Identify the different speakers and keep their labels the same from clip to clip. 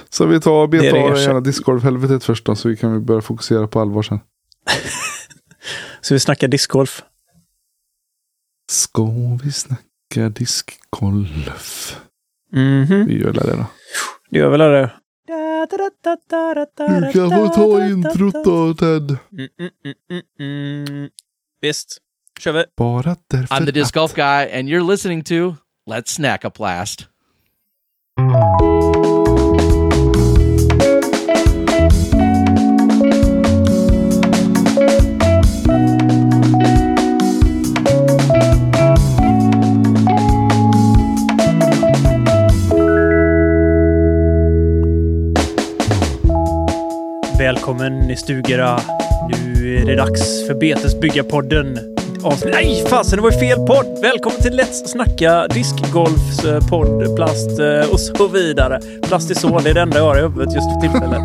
Speaker 1: Så vi tar och betar av det gärna discgolf-helvetet först då, så vi kan börja fokusera på allvar sen.
Speaker 2: Så vi snackar discgolf.
Speaker 1: Ska vi snacka discgolf? Vi gör det då.
Speaker 2: Det gör väl det.
Speaker 1: Du kan få ta introt då, Ted.
Speaker 2: Visst. Kör vi.
Speaker 1: Bara därför
Speaker 3: I'm the disc golf guy, and you're listening to Let's Snack a Blast.
Speaker 2: Välkommen i stugorna. Nu är det dags för Betesbyggarpodden. Nej, fasen, det var ju fel podd. Välkommen till Let's Snacka Discgolfs podd, plast och så vidare. Plastisol, det är det enda jag har i huvudet just för tillfället.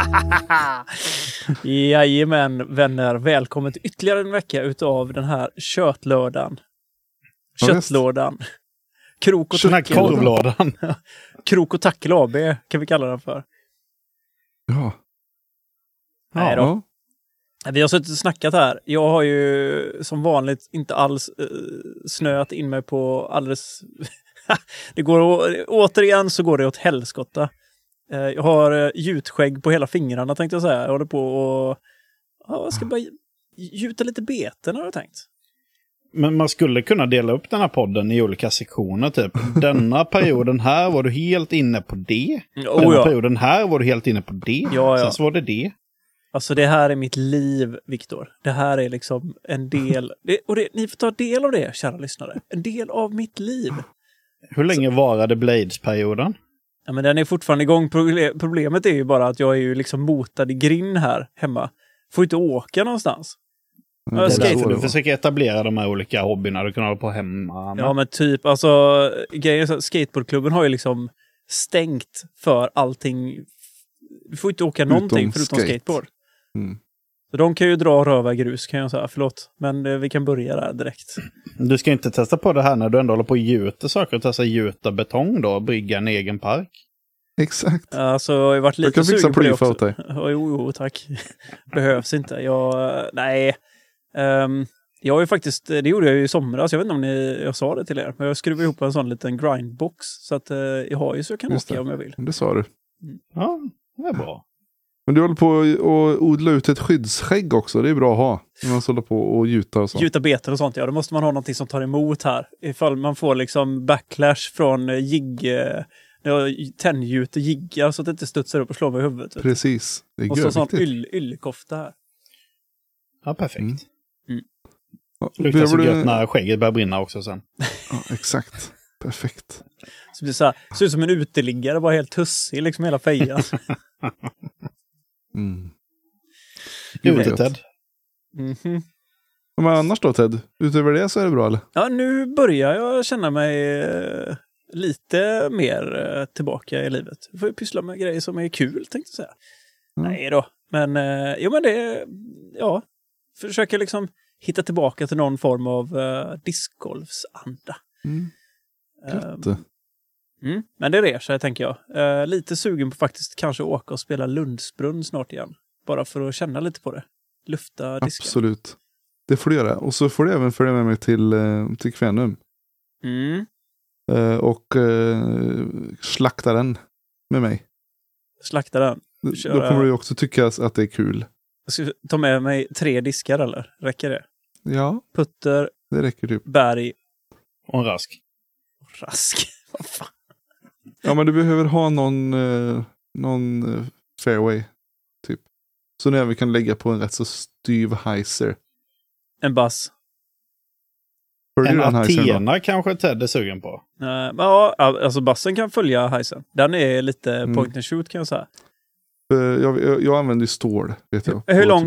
Speaker 2: Jajamän, vänner. Välkommen till ytterligare en vecka utav den här köttlördagen. Köttlådan. Krok och
Speaker 4: korvlådan.
Speaker 2: Krok och tackel AB kan vi kalla den för.
Speaker 1: Ja.
Speaker 2: Nej då. Vi har suttit och snackat här. Jag har ju som vanligt inte alls snöat in mig på alldeles... det går återigen så går det åt helskotta. Jag har gjutskägg på hela fingrarna tänkte jag säga. Jag håller på och... jag ska bara gjuta lite beten har jag tänkt.
Speaker 4: Men man skulle kunna dela upp den här podden i olika sektioner typ. Denna perioden här var du helt inne på det. Denna perioden här var du helt inne på det.
Speaker 2: Ja.
Speaker 4: Sen så var det det.
Speaker 2: Alltså det här är mitt liv, Viktor. Det här är liksom en del... ni får ta del av det, kära lyssnare. En del av mitt liv.
Speaker 4: Hur länge varade Blades-perioden?
Speaker 2: Ja, men den är fortfarande igång. Problemet är ju bara att jag är ju liksom motad i grind här hemma. Får inte åka någonstans.
Speaker 4: Du försöker etablera de här olika hobbyerna du kan hålla på hemma.
Speaker 2: Ja, men typ, alltså grejen är, skateboardklubben har ju liksom stängt för allting. Du får inte åka någonting förutom skateboard. Så de kan ju dra röva grus kan jag säga, förlåt. Men vi kan börja där direkt.
Speaker 4: Du ska inte testa på det här när du ändå håller på att gjuta saker och testa gjuta betong då och brygga en egen park.
Speaker 1: Exakt.
Speaker 2: Alltså jag har ju varit lite
Speaker 1: sugen
Speaker 2: på det också.
Speaker 1: Åt dig.
Speaker 2: Jo, tack. Behövs inte. Jag har ju faktiskt, det gjorde jag ju i somras. Jag vet inte om jag sa det till er. Men jag skruvade ihop en sån liten grindbox. Så att jag har ju så jag kan åka om jag vill.
Speaker 1: Det sa du.
Speaker 4: Ja, det är bra.
Speaker 1: Men du håller på att odla ut ett skyddsskägg också. Det är bra att ha. När man håller på att gjuta och så.
Speaker 2: Gjuta beten och sånt, ja. Då måste man ha någonting som tar emot här. Ifall man får liksom backlash från tändgjuter jiggar så att det inte studsar upp och slår mig i huvudet.
Speaker 1: Precis. Det är
Speaker 2: och så sån yllekofta här.
Speaker 4: Ja, perfekt.
Speaker 1: Ja,
Speaker 4: luktar så gött när skägget börjar brinna också sen.
Speaker 1: Ja, exakt. Perfekt.
Speaker 2: Så det ser ut som en uteliggare, bara helt tussig liksom hela fejan.
Speaker 4: Ted.
Speaker 1: Men annars då, Ted? Utöver det så är det bra, eller?
Speaker 2: Ja, nu börjar jag känna mig lite mer tillbaka i livet. Jag får ju pyssla med grejer som är kul, tänkte jag säga. Nej då. Men, försöker liksom hitta tillbaka till någon form av discgolfsanda. Men det reser, tänker jag. Lite sugen på faktiskt kanske åka och spela Lundsbrunn snart igen. Bara för att känna lite på det. Lufta disken.
Speaker 1: Absolut. Det får du göra. Och så får du även följa med mig till Kvänum. Och slakta den med mig.
Speaker 2: Slakta den?
Speaker 1: Då kommer du också tycka att det är kul.
Speaker 2: Jag ska ta med mig 3 diskar, eller? Räcker det?
Speaker 1: Ja.
Speaker 2: Putter.
Speaker 1: Det räcker typ.
Speaker 2: Berg.
Speaker 4: Och en rask.
Speaker 2: Vad fan?
Speaker 1: Ja, men du behöver ha någon fairway typ. Så när vi kan lägga på en rätt så styv heiser.
Speaker 2: En bass.
Speaker 4: En Athena kanske Ted är sugen på.
Speaker 2: Ja, alltså bassen kan följa heisen. Den är lite point and shoot kan jag säga.
Speaker 1: Jag använder ju stål, vet jag.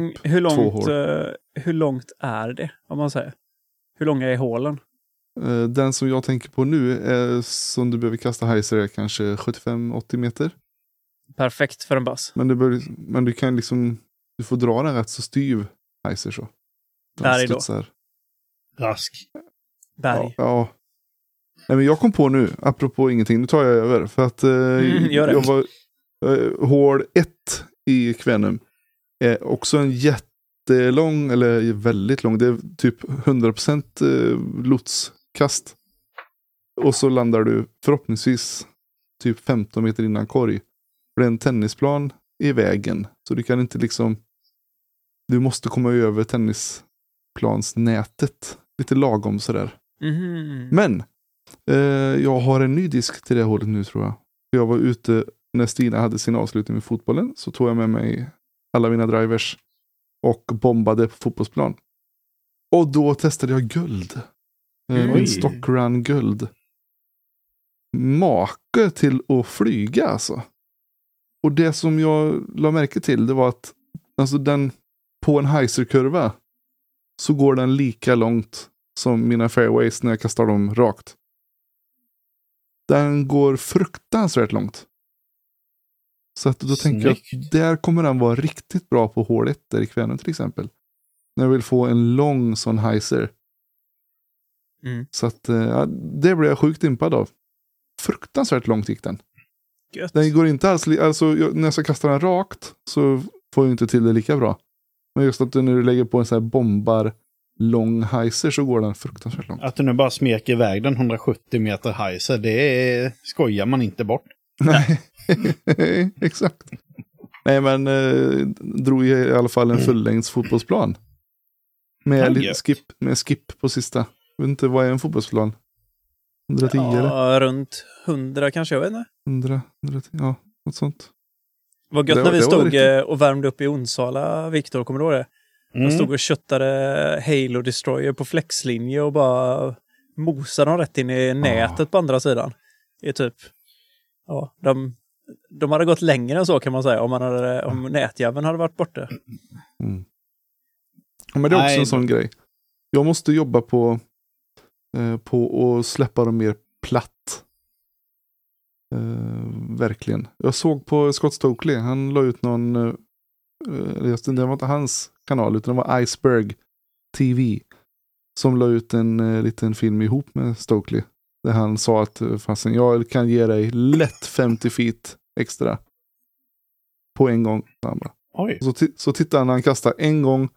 Speaker 2: Hur långt är det, om man säger? Hur långa är hålen?
Speaker 1: Den som jag tänker på nu är som du behöver kasta heiser är kanske 75-80 meter.
Speaker 2: Perfekt för en bass.
Speaker 1: Men du kan liksom, du får dra den rätt så styv heiser så.
Speaker 2: Berg då?
Speaker 4: Rask.
Speaker 2: Berg.
Speaker 1: Ja. Nej, men jag kom på nu, apropå ingenting, nu tar jag över. För att Hål 1 i Kvänum är också en jättelång, eller väldigt lång, det är typ 100% lotskast. Och så landar du förhoppningsvis typ 15 meter innan korg. För det är en tennisplan i vägen. Så du kan inte liksom, du måste komma över tennisplansnätet lite lagom sådär.
Speaker 2: Mm.
Speaker 1: Men jag har en ny disk till det hålet nu, tror jag. Jag var ute när Stina hade sin avslutning med fotbollen, så tog jag med mig alla mina drivers och bombade på fotbollsplan. Och då testade jag guld. En Stockrun guld. Make till att flyga alltså. Och det som jag la märke till, det var att alltså den, på en Heiser-kurva så går den lika långt som mina fairways när jag kastar dem rakt. Den går fruktansvärt långt. Så att då tänker jag att där kommer den vara riktigt bra på hål 1 där i Kvänum till exempel. När jag vill få en lång sån Heiser. Så att det blev jag sjukt impad av. Fruktansvärt långt gick den.
Speaker 2: Gött.
Speaker 1: Den går inte alls, alltså när jag ska kasta den rakt så får jag inte till det lika bra. Men just att när du lägger på en sån här bombar lång Heiser så går den fruktansvärt långt.
Speaker 4: Att du nu bara smeker iväg den 170 meter Heiser, det skojar man inte bort.
Speaker 1: Nej, exakt. Nej, men drog i alla fall en fullängds fotbollsplan. Med skip på sista. Jag vet inte, vad är en fotbollsplan? 110 eller?
Speaker 2: Runt 100 kanske, jag vet inte.
Speaker 1: 110, ja, något sånt.
Speaker 2: Vad gött när vi stod och värmde upp i Onsala, Viktor, kommer du ihåg det? De stod och köttade Halo Destroyer på flexlinje och bara mosade dem rätt in i nätet på andra sidan. Det är typ, ja, de hade gått längre än så kan man säga om nätjäveln hade varit borta.
Speaker 1: Ja, men det är också en sån grej. Jag måste jobba på att släppa dem mer platt. Verkligen. Jag såg på Scott Stokely, han la ut någon det var inte hans kanal utan det var Iceberg TV som la ut en liten film ihop med Stokely där han sa att fasen, jag kan ge dig lätt 50 feet extra på en gång.
Speaker 4: Oj.
Speaker 1: Så tittade han när han kastade en gång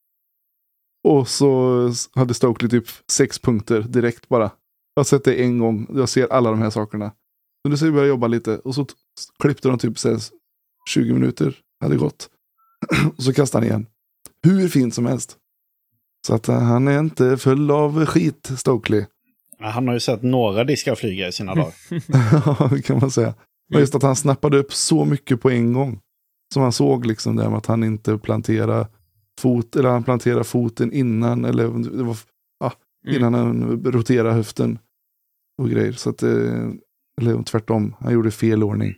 Speaker 1: och så hade Stokely typ 6 punkter direkt bara. Jag har sett det en gång, jag ser alla de här sakerna. Så nu ska vi börja jobba lite och så klippte de typ 20 minuter hade gått. Och så kastade han igen. Hur fint som helst. Så att han är inte full av skit, Stokely.
Speaker 4: Ja, han har ju sett några diskar flyga i sina dagar.
Speaker 1: Ja, det kan man säga. Men just att han snappade upp så mycket på en gång. Som han såg liksom där med att han inte planterade eller han planterade foten innan eller det var innan han roterade höften och grejer. Så att eller tvärtom, han gjorde fel ordning.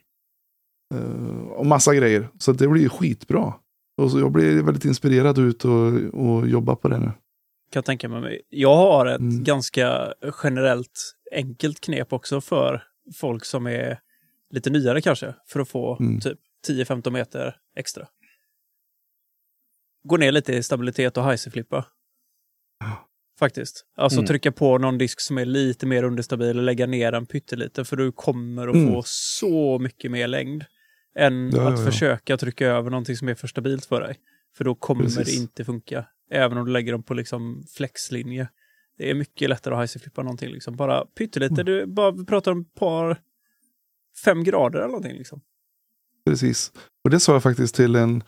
Speaker 1: Och massa grejer. Så det blir ju skitbra. Och så jag blir väldigt inspirerad ut och jobba på det nu.
Speaker 2: Kan jag tänka mig. Jag har ett ganska generellt enkelt knep också för folk som är lite nyare kanske. För att få typ 10-15 meter extra. Gå ner lite i stabilitet och heiserflippa. Faktiskt. Alltså trycka på någon disk som är lite mer understabil och lägga ner den pyttelite. För du kommer att få så mycket mer längd. Än att försöka trycka över någonting som är för stabilt för dig. För då kommer det inte funka. Även om du lägger dem på liksom flexlinje. Det är mycket lättare att heiserflippa någonting. Liksom. Bara pyttelite. Du bara pratar om ett par 5 grader eller någonting. Liksom.
Speaker 1: Precis. Och det sa jag faktiskt till en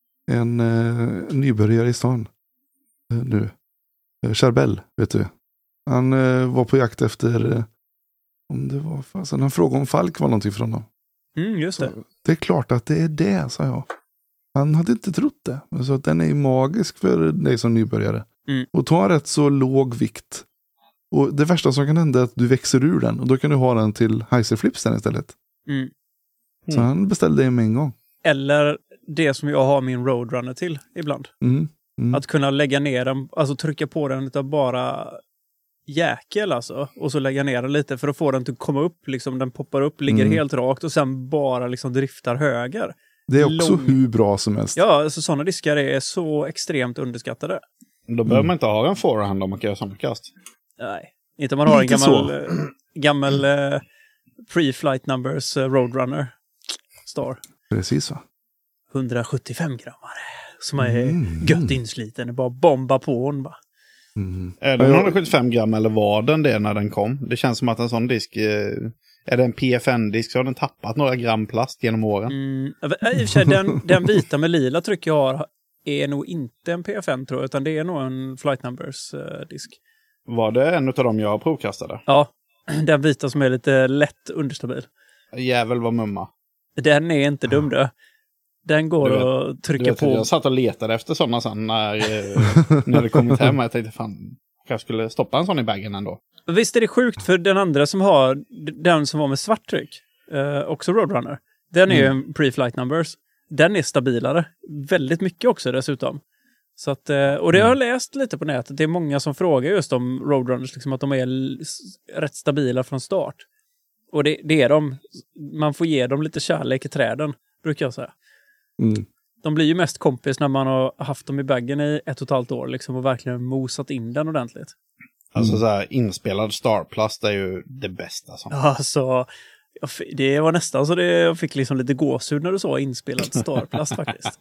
Speaker 1: nybörjare i stan nu. Charbel, vet du. Han var på jakt efter om det var fasen. Han frågade om Falk var någonting från honom.
Speaker 2: Just det.
Speaker 1: Så, det är klart att det är det, sa jag. Han hade inte trott det. Men så att den är magisk för dig som nybörjare. Och ta rätt så låg vikt. Och det värsta som kan hända är att du växer ur den. Och då kan du ha den till heiserflipsen istället. Så han beställde det med en gång.
Speaker 2: Eller det som jag har min Roadrunner till ibland. Att kunna lägga ner den, alltså trycka på den utav bara jäkel alltså. Och så lägga ner den lite för att få den att komma upp. Liksom, den poppar upp, ligger helt rakt och sen bara liksom driftar höger.
Speaker 1: Det är också hur bra som helst.
Speaker 2: Ja, alltså sådana diskar är så extremt underskattade.
Speaker 4: Då behöver man inte ha en forehand om man kan göra samma kast.
Speaker 2: Nej, inte om man har en gammal pre-flight numbers Roadrunner. Star.
Speaker 1: Precis, va?
Speaker 2: 175 grammare. Som är gött insliten. Det bara bomba på hon bara.
Speaker 4: Är det 175 gram eller var den det när den kom? Det känns som att en sån disk... Är det en PFN-disk så har den tappat några gram plast genom åren.
Speaker 2: I och för sig, den vita med lila tryck jag har är nog inte en PFN tror jag, utan det är nog en Flight Numbers-disk.
Speaker 4: Var det en av dem jag provkastade?
Speaker 2: Ja, den vita som är lite lätt understabil.
Speaker 4: Jävel vad mumma.
Speaker 2: Den är inte dum då. Den går att trycka på.
Speaker 4: Jag satt och letade efter sådana sen när det kommit hem. Jag tänkte fan, jag skulle stoppa en sån i baggen ändå.
Speaker 2: Visst är det sjukt för den andra som har, den som var med svart tryck, också Roadrunner. Den är ju en pre-flight numbers. Den är stabilare. Väldigt mycket också dessutom. Så att, och det har jag läst lite på nätet. Det är många som frågar just om Roadrunners, liksom att de är rätt stabila från start. Och det är de. Man får ge dem lite kärlek i träden, brukar jag säga. De blir ju mest kompis när man har haft dem i baggen i 1,5 år liksom, och verkligen mosat in den ordentligt.
Speaker 4: Alltså så här, inspelad Starplast är ju det bästa.
Speaker 2: Alltså, det var nästan så jag fick liksom lite gåshud när du sa inspelad Starplast faktiskt.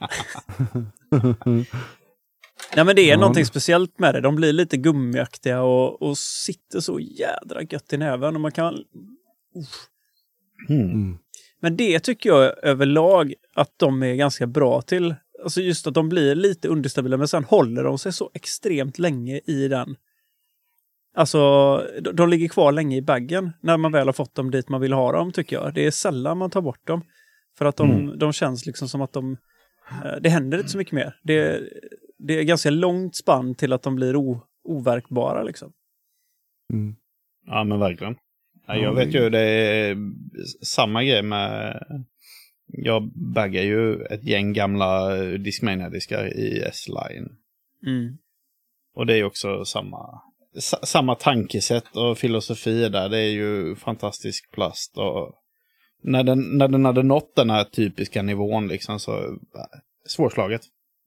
Speaker 2: Nej, men det är någonting speciellt med det. De blir lite gummiaktiga och sitter så jädra gött i näven. Och man kan... Men det tycker jag överlag att de är ganska bra till. Alltså just att de blir lite understabila, men sen håller de sig så extremt länge i den. Alltså, de ligger kvar länge i baggen när man väl har fått dem dit man vill ha dem, tycker jag. Det är sällan man tar bort dem. För att de känns liksom som att det händer inte så mycket mer. Det är ganska långt spann till att de blir overkbara liksom.
Speaker 4: Ja, men verkligen. Ja, jag vet ju, det är samma grej med... Jag baggar ju ett gäng gamla Discmania-diskar i S-Line. Och det är också samma tankesätt och filosofi där. Det är ju fantastisk plast. Och när den hade nått den här typiska nivån liksom, så svårslaget.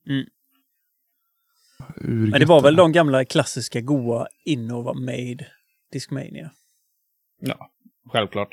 Speaker 2: Men det var väl de gamla klassiska goa Innova Made Discmania.
Speaker 4: Ja, självklart.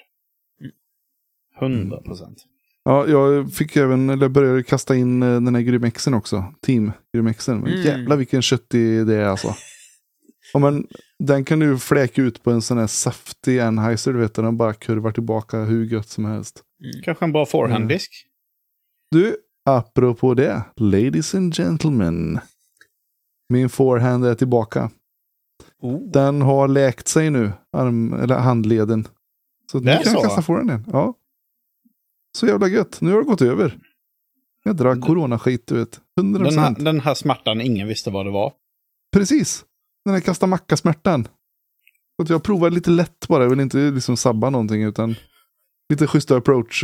Speaker 4: 100%.
Speaker 1: Ja, jag fick började kasta in den här Grymexen också. Team Grymexen. Men jävlar vilken köttig det är alltså. Ja, men den kan du fläka ut på en sån här saftig Anheuser, du vet, den bara kurvar tillbaka hur gött som helst.
Speaker 4: Kanske en bra forehanddisk.
Speaker 1: Du, apropå det, ladies and gentlemen. Min forehand är tillbaka. Den har läkt sig nu, handleden. Så du kan kasta forehanden. Ja. Så jävla gött. Nu har det gått över. Jag drar coronaskit, du vet. 100%.
Speaker 4: Den här smärtan, ingen visste vad det var.
Speaker 1: Precis. Den här kasta macka-smärtan. Så jag provar lite lätt bara. Jag vill inte liksom sabba någonting, utan lite schyssta approach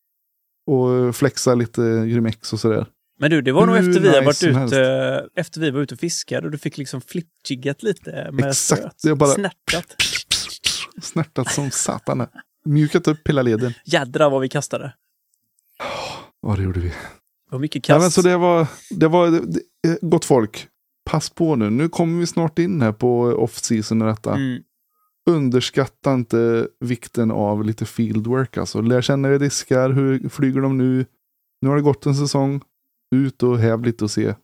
Speaker 1: och flexa lite Grymex och sådär.
Speaker 2: Men du, det var nog efter vi var ute och fiskade och du fick liksom flipjiggat lite med
Speaker 1: exakt, det är bara
Speaker 2: snärtat.
Speaker 1: Snärtat som satan. Mjukat upp hela leden.
Speaker 2: Jädra vad vi kastade.
Speaker 1: Ja, det gjorde vi.
Speaker 2: Och mycket kast.
Speaker 1: Ja, men så det var gott folk. Pass på nu. Nu kommer vi snart in här på off-season och detta. Underskatta inte vikten av lite fieldwork. Alltså. Lär känna er diskar. Hur flyger de nu? Nu har det gått en säsong. Ut och häv lite och se.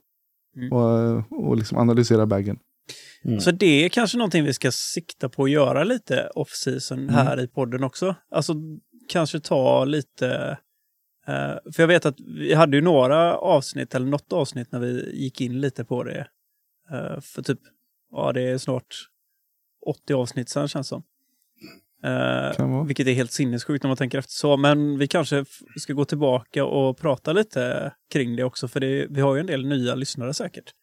Speaker 1: Och liksom analysera baggen.
Speaker 2: Så det är kanske någonting vi ska sikta på att göra lite off-season här i podden också. Alltså kanske ta lite... för jag vet att vi hade ju några avsnitt eller något avsnitt när vi gick in lite på det. För typ, det är snart 80 avsnitt sedan känns som. Vilket är helt sinnessjukt när man tänker efter så. Men vi kanske ska gå tillbaka och prata lite kring det också. För vi har ju en del nya lyssnare säkert.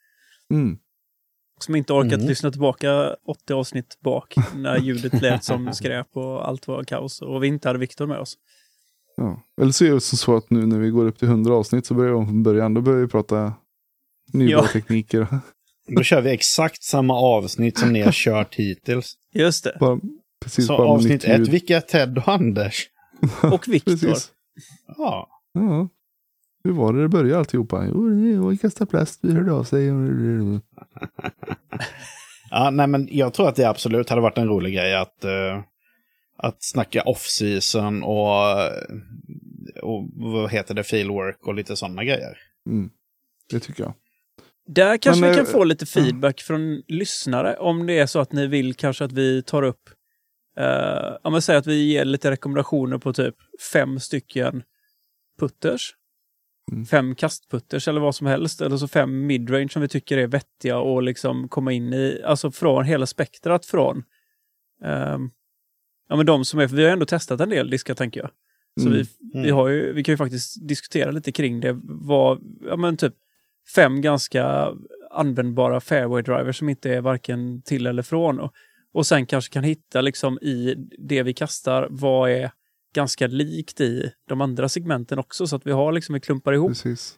Speaker 2: Som inte orkat lyssna tillbaka 80 avsnitt bak. När ljudet lät som skräp och allt var kaos. Och vi inte hade Viktor med oss.
Speaker 1: Ja. Eller så är det så att nu när vi går upp till 100 avsnitt så börjar vi om från början. Då börjar vi prata nya tekniker.
Speaker 4: Då kör vi exakt samma avsnitt som ni har kört hittills.
Speaker 2: Just det.
Speaker 4: Så avsnitt 1, vilka är Ted och Anders?
Speaker 2: Och Viktor.
Speaker 4: Ja.
Speaker 1: Hur var det började alltihopa? Jo, vi kastar plast, vi hörde av sig.
Speaker 4: Ja, nej, men jag tror att det absolut hade varit en rolig grej att snacka off-season och vad heter det, fieldwork och lite sådana grejer.
Speaker 1: Det tycker jag.
Speaker 2: Där kanske vi kan få lite feedback från lyssnare om det är så att ni vill kanske att vi tar upp om man säger att vi ger lite rekommendationer på typ 5 stycken putters. 5 kastputters eller vad som helst. Eller så 5 midrange som vi tycker är vettiga och liksom komma in i, alltså från hela spektrat från men de som är, för vi har ändå testat en del diskar tänker jag. Så vi kan ju faktiskt diskutera lite kring det. Typ 5 ganska användbara fairway drivers som inte är varken till eller från. Och sen kanske kan hitta liksom i det vi kastar vad är ganska likt i de andra segmenten också så att vi har liksom klumpar ihop.
Speaker 1: Precis.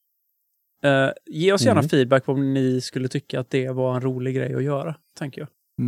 Speaker 2: Ge oss gärna feedback på om ni skulle tycka att det var en rolig grej att göra, tänker jag.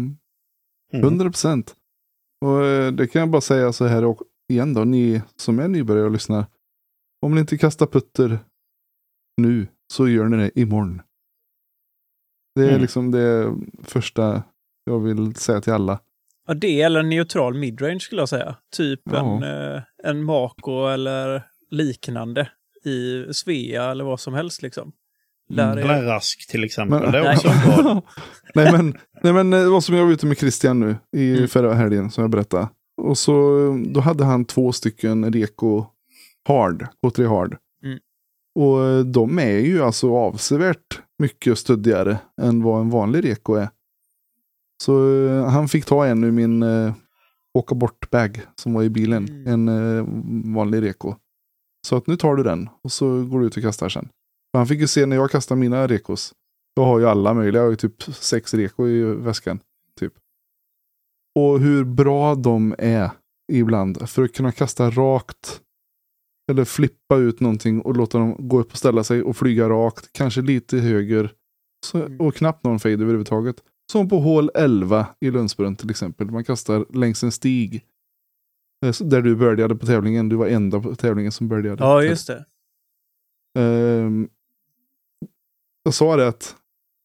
Speaker 1: 100%. Och det kan jag bara säga så här igen då, ni som är nybörjare och lyssnar. Om ni inte kastar putter nu så gör ni det imorgon. Det är liksom det första jag vill säga till alla.
Speaker 2: Ja, det eller en neutral midrange skulle jag säga. Typ en Mako eller liknande i Svea eller vad som helst liksom.
Speaker 4: Eller Rask till exempel.
Speaker 1: Men,
Speaker 4: det är också bra.
Speaker 1: nej men det var som jag var ute med Christian nu i förra helgen som jag berättade. Och så då hade han 2 stycken Reko Hard, K3 Hard. Och de är ju alltså avsevärt mycket stöddigare än vad en vanlig Reko är. Så han fick ta en ur min åka bort bag som var i bilen. En vanlig Reko. Så att nu tar du den och så går du ut och kastar sen. Och han fick ju se när jag kastar mina Rekos. Jag har ju alla möjliga. Jag har ju typ 6 Reko i väskan. Typ. Och hur bra de är ibland. För att kunna kasta rakt. Eller flippa ut någonting och låta dem gå upp och ställa sig och flyga rakt. Kanske lite höger. Och knappt någon fade överhuvudtaget. Som på hål 11 i Lundsbrunn till exempel. Man kastar längs en stig. Där du började på tävlingen. Du var enda på tävlingen som började.
Speaker 2: Ja, just det.
Speaker 1: Jag sa det att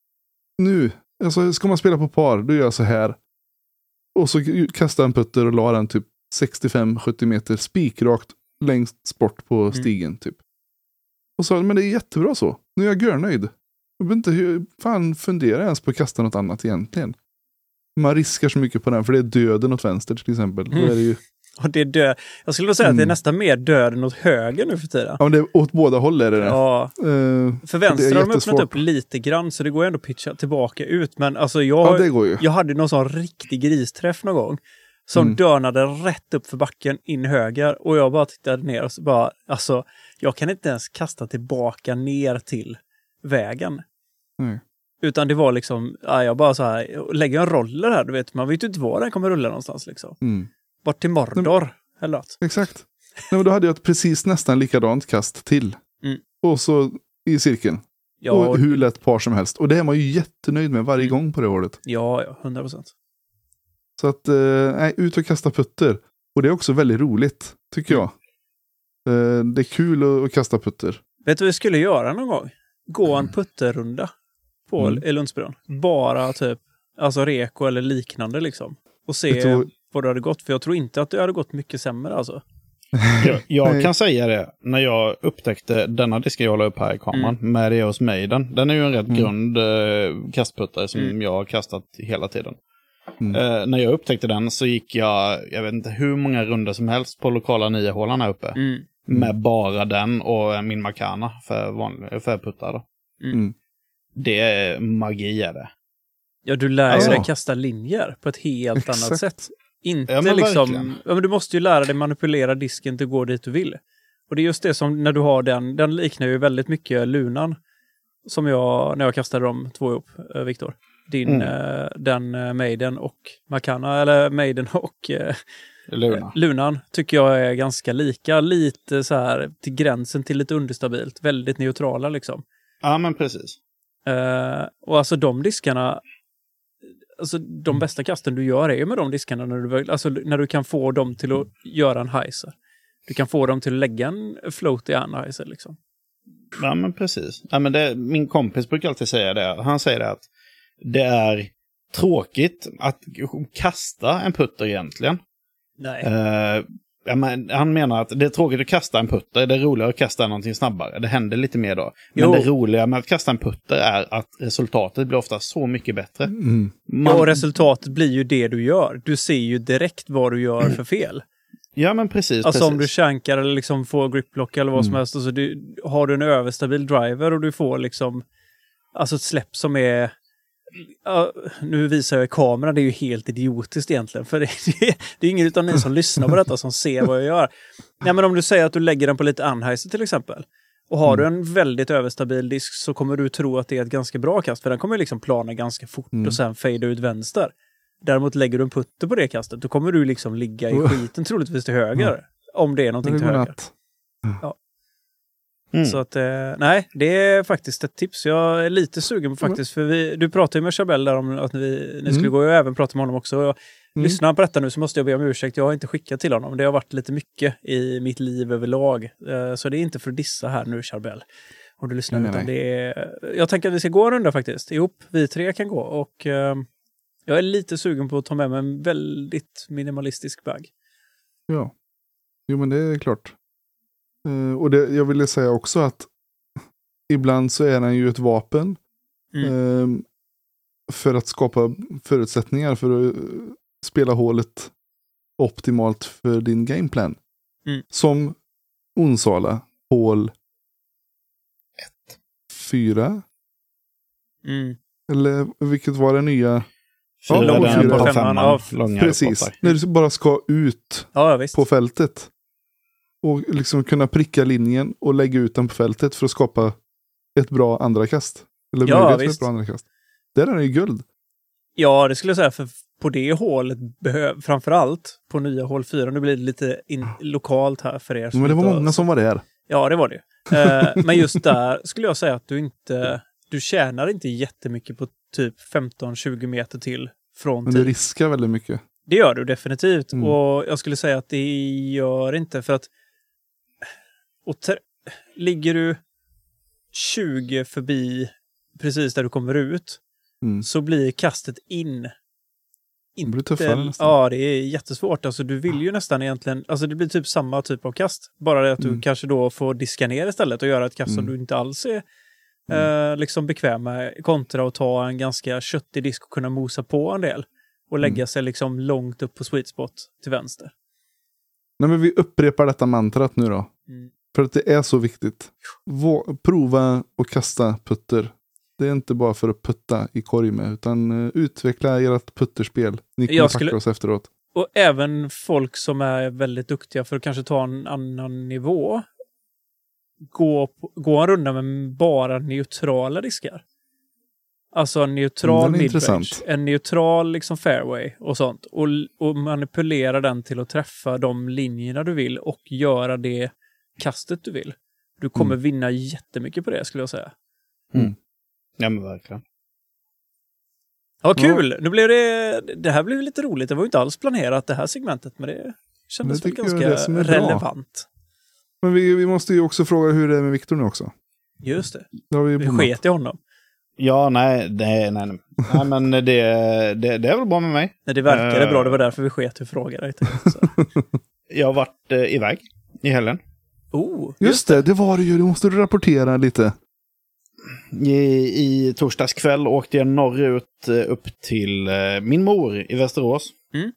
Speaker 1: nu, alltså ska man spela på par, då gör jag så här. Och så kastar en putter och la den typ 65-70 meter spikrakt längst bort på stigen typ. Och sa, men det är jättebra så. Nu är jag görnöjd. Jag behöver inte fundera ens på att kasta något annat egentligen. Man riskar så mycket på den, för det är döden åt vänster till exempel. Då är det ju...
Speaker 2: Och det är död. Jag skulle säga att det är nästan mer döden åt höger nu för tiden.
Speaker 1: Ja, men det är åt båda håll är det.
Speaker 2: Ja. För vänster har de öppnat upp lite grann, så det går ändå att pitcha tillbaka ut. Men alltså jag hade någon sån riktig gristräff någon gång. Som dörnade rätt upp för backen in höger. Och jag bara tittade ner och så bara, alltså jag kan inte ens kasta tillbaka ner till vägen. Utan det var liksom, jag bara så här, lägger en roller här, du vet. Man vet ju inte var den kommer rulla någonstans liksom. Bort till Mordor eller något.
Speaker 1: Exakt. Nej, men då hade jag ett precis nästan likadant kast till. Och så i cirkeln. Ja, och hur lätt par som helst. Och det är man ju jättenöjd med varje gång på det året.
Speaker 2: Ja, 100%.
Speaker 1: Så att, ut och kasta putter. Och det är också väldigt roligt, tycker jag. Det är kul att kasta putter.
Speaker 2: Vet du vad vi skulle göra någon gång? Gå en putterrunda på Lundsbrunn. Bara typ, alltså Reko eller liknande liksom. Och se vad det hade gått. För jag tror inte att det hade gått mycket sämre alltså.
Speaker 4: Jag kan säga det. När jag upptäckte denna disken jag håller upp här i kameran med det hos Maiden. Den är ju en rätt grund kastputtare som jag har kastat hela tiden. När jag upptäckte den så gick jag vet inte hur många runder som helst på lokala 9-hålan här uppe. Med bara den och min Makana för puttar då. Det är magi är det.
Speaker 2: Ja, du lär dig kasta linjer på ett helt annat sätt. Inte liksom... Ja, men du måste ju lära dig manipulera disken till att gå dit du vill. Och det är just det som när du har den liknar ju väldigt mycket lunan. Som när jag kastade de 2 ihop, Viktor. Den Maiden och Makana, eller Maiden och lunan tycker jag är ganska lika. Lite så här till gränsen till lite understabilt. Väldigt neutrala liksom.
Speaker 4: Ja, men precis.
Speaker 2: Och alltså de diskarna, alltså de bästa kasten du gör är ju med de diskarna när du kan få dem till att göra en heiser. Du kan få dem till att lägga en float i en heiser liksom.
Speaker 4: Ja, men precis. Ja, men min kompis brukar alltid säga det. Han säger att det är tråkigt att kasta en putter egentligen.
Speaker 2: Nej.
Speaker 4: Ja, men han menar att det är tråkigt att kasta en putter, det är roligare att kasta någonting snabbare. Det händer lite mer då. Men det roliga med att kasta en putter är att resultatet blir ofta så mycket bättre.
Speaker 2: Och resultatet blir ju det du gör. Du ser ju direkt vad du gör för fel.
Speaker 4: Ja, men precis.
Speaker 2: Alltså om du shankar eller liksom får griplock eller vad som helst. Alltså har du en överstabil driver och du får liksom alltså ett släpp som är... nu visar jag i kameran, det är ju helt idiotiskt egentligen. För det är ingen utan ni som lyssnar på detta som ser vad jag gör. Nej, men om du säger att du lägger den på lite Anheuser till exempel. Och har du en väldigt överstabil disk så kommer du tro att det är ett ganska bra kast. För den kommer liksom plana ganska fort och sen fade ut vänster. Däremot lägger du en putter på det kastet, då kommer du liksom ligga i skiten troligtvis till höger. Om det är någonting till höger. Ja. Så att, nej, det är faktiskt ett tips. Jag är lite sugen på faktiskt, för du pratade ju med Chabelle där om att ni skulle gå och även prata med honom också. Jag lyssnar på detta nu så måste jag be om ursäkt. Jag har inte skickat till honom. Det har varit lite mycket i mitt liv överlag. Så det är inte för att dissa här nu, Chabelle. Om du lyssnar, utan det är... Jag tänker att vi ska gå en runda faktiskt. Ihop, vi tre kan gå. Och jag är lite sugen på att ta med mig en väldigt minimalistisk bag.
Speaker 1: Ja, jo men det är klart. Och jag ville säga också att ibland så är den ju ett vapen för att skapa förutsättningar för att spela hålet optimalt för din gameplan. Som Onsala, hål 4. Eller vilket var det nya? Precis, när du bara ska ut på fältet. Och liksom kunna pricka linjen och lägga ut den på fältet för att skapa ett bra andra kast. Eller möjlighet för ett bra andra kast. Där är det ju guld.
Speaker 2: Ja, det skulle jag säga. För på det hålet, framförallt på nya hål 4, nu blir det lite lokalt här för er.
Speaker 1: Men det var många som var där.
Speaker 2: Ja, det var det. Men just där skulle jag säga att du tjänar inte jättemycket på typ 15-20 meter till från
Speaker 1: Men du riskar väldigt mycket.
Speaker 2: Det gör du definitivt. Och jag skulle säga att det gör inte för att ligger du 20 förbi precis där du kommer ut så blir kastet inte...
Speaker 1: Det blir tuffare nästan.
Speaker 2: Ja, det är jättesvårt. Alltså du vill ju nästan egentligen... Alltså det blir typ samma typ av kast. Bara det att du kanske då får diska ner istället och göra ett kast som du inte alls är liksom bekväm med. Kontra att ta en ganska köttig disk och kunna mosa på en del. Och lägga sig liksom långt upp på sweet spot till vänster.
Speaker 1: Nej, men vi upprepar detta mantrat nu då. För att det är så viktigt. Prova och kasta putter. Det är inte bara för att putta i korg med. Utan utveckla ert putterspel. Ni kommer tacka oss efteråt.
Speaker 2: Och även folk som är väldigt duktiga för att kanske ta en annan nivå. Gå en runda med bara neutrala diskar. Alltså en neutral midrange, en neutral liksom fairway och sånt. Och manipulera den till att träffa de linjerna du vill och göra det kastet du vill. Du kommer vinna jättemycket på det, skulle jag säga.
Speaker 4: Ja, men verkligen.
Speaker 2: Ja, kul! Nu blev det här blev lite roligt. Det var ju inte alls planerat det här segmentet, men det kändes väl ganska relevant.
Speaker 1: Men vi måste ju också fråga hur det är med Victor nu också.
Speaker 2: Just det.
Speaker 1: Vi
Speaker 2: sket i honom.
Speaker 4: Ja, nej, men det är väl bra med mig.
Speaker 2: Nej, det verkade bra, det var därför vi sket i frågor.
Speaker 4: Jag har varit iväg i helgen.
Speaker 1: Just det var det ju. Du måste rapportera lite.
Speaker 4: I torsdags kväll åkte jag norrut upp till min mor i Västerås.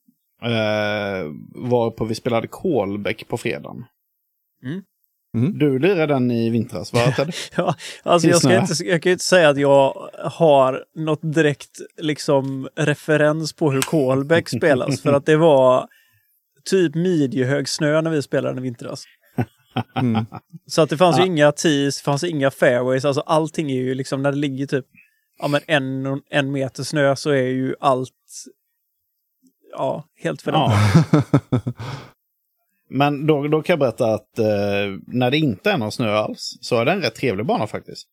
Speaker 4: Varpå vi spelade Kolbäck på fredagen. Du lirade den i vintras, va?
Speaker 2: Ja, alltså jag kan ju inte säga att jag har något direkt liksom referens på hur Kolbäck spelas. För att det var typ midjehög snö när vi spelade i vintras. Så att det fanns ju inga tees, fanns inga fairways. Alltså allting är ju liksom, när det ligger typ en meter snö så är ju allt helt förändrat.
Speaker 4: Men då kan jag berätta att när det inte är någon snö alls så är det en rätt trevlig bana faktiskt.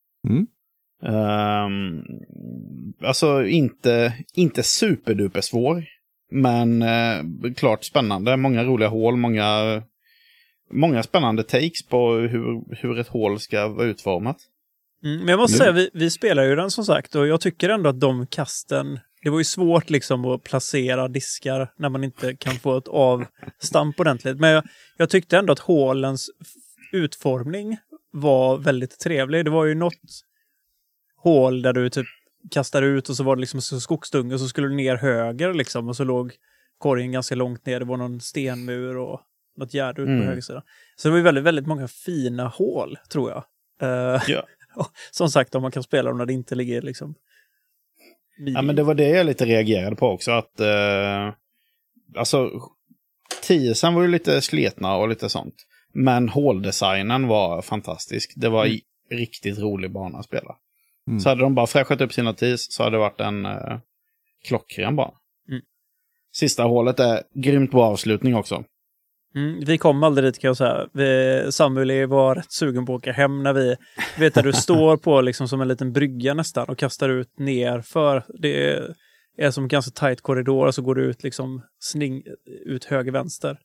Speaker 4: Alltså inte superduper svår, men klart spännande. Många roliga hål, många spännande takes på hur ett hål ska vara utformat.
Speaker 2: Men jag måste säga, vi spelar ju den som sagt, och jag tycker ändå att de kasten det var ju svårt liksom att placera diskar när man inte kan få ett avstamp ordentligt. Men jag tyckte ändå att hålens utformning var väldigt trevlig. Det var ju något hål där du typ kastade ut och så var det liksom skogsdunge och så skulle du ner höger liksom och så låg korgen ganska långt ner. Det var någon stenmur och något gärd ut på höger sida. Så det var ju väldigt, väldigt många fina hål, tror jag.
Speaker 4: Ja.
Speaker 2: Som sagt, om man kan spela dem när det inte ligger liksom...
Speaker 4: Ja, men det var det jag lite reagerade på också. Att alltså, tisen var ju lite sletna och lite sånt. Men håldesignen var fantastisk. Det var riktigt rolig bana att spela. Så hade de bara fräschat upp sina tis så hade det varit en klockren bana. Sista hålet är grymt bra avslutning också.
Speaker 2: Vi kom aldrig dit, kan jag säga. Samuel var rätt sugen på att åka hem när vi vet att du står på liksom som en liten brygga nästan och kastar ut ner för det är som en ganska tajt korridor och så går du ut liksom ut höger vänster.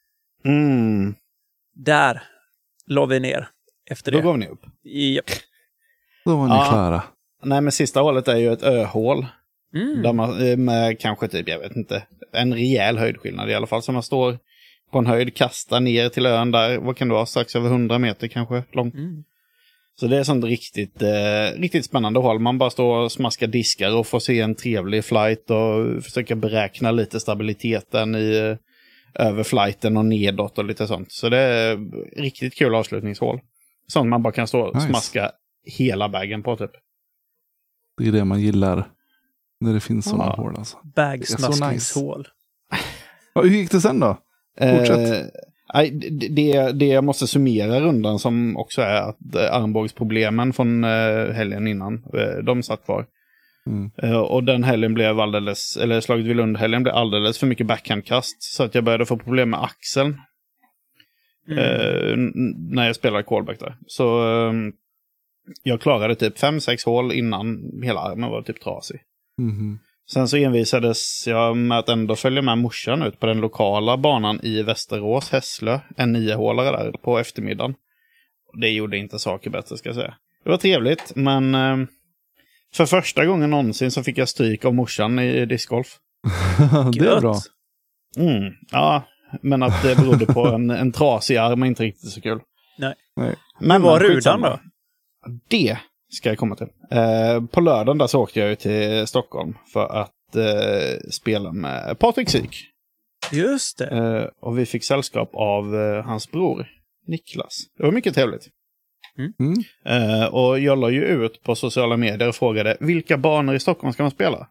Speaker 2: Där la vi ner efter det.
Speaker 4: Då går ni upp.
Speaker 2: Ja.
Speaker 1: Då var ni klara.
Speaker 4: Nej, men sista hålet är ju ett öhål. Där man, med kanske typ, jag vet inte, en rejäl höjdskillnad i alla fall. Så man står på en höjd, kastar ner till ön där. Vad kan det vara? Strax över 100 meter kanske långt. Så det är sånt riktigt spännande håll. Man bara står och smaskar diskar och får se en trevlig flight och försöka beräkna lite stabiliteten i över flighten och nedåt och lite sånt. Så det är riktigt kul avslutningshål. Sånt man bara kan stå och smaska hela bagen på typ.
Speaker 1: Det är det man gillar när det finns sådana hål alltså.
Speaker 2: Bagsmaskningshål.
Speaker 1: Nice. Hur gick det sen då? Fortsätt.
Speaker 4: Det jag måste summera rundan som också är att armbågsproblemen från helgen innan, de satt kvar. Och den helgen blev slaget vid Lund-helgen blev alldeles för mycket backhandkast så att jag började få problem med axeln när jag spelade callback där. Så jag klarade typ 5-6 hål innan hela armen var typ trasig. Sen så envisades jag med att ändå följa med morsan ut på den lokala banan i Västerås, Hässlö, en 9-hålare där på eftermiddagen. Det gjorde inte saker bättre, ska jag säga. Det var trevligt, men för första gången någonsin så fick jag stryk av morsan i discgolf.
Speaker 1: Det är bra.
Speaker 4: Ja, men att det berodde på en trasig arm är inte riktigt så kul.
Speaker 2: Nej.
Speaker 4: Men
Speaker 2: var rudan då?
Speaker 4: Det ska jag komma till. På lördagen där så åkte jag ju till Stockholm för att spela med Patrik Syk.
Speaker 2: Just det.
Speaker 4: Och vi fick sällskap av hans bror, Niklas. Det var mycket trevligt. Och jag la ju ut på sociala medier och frågade vilka banor i Stockholm ska man spela?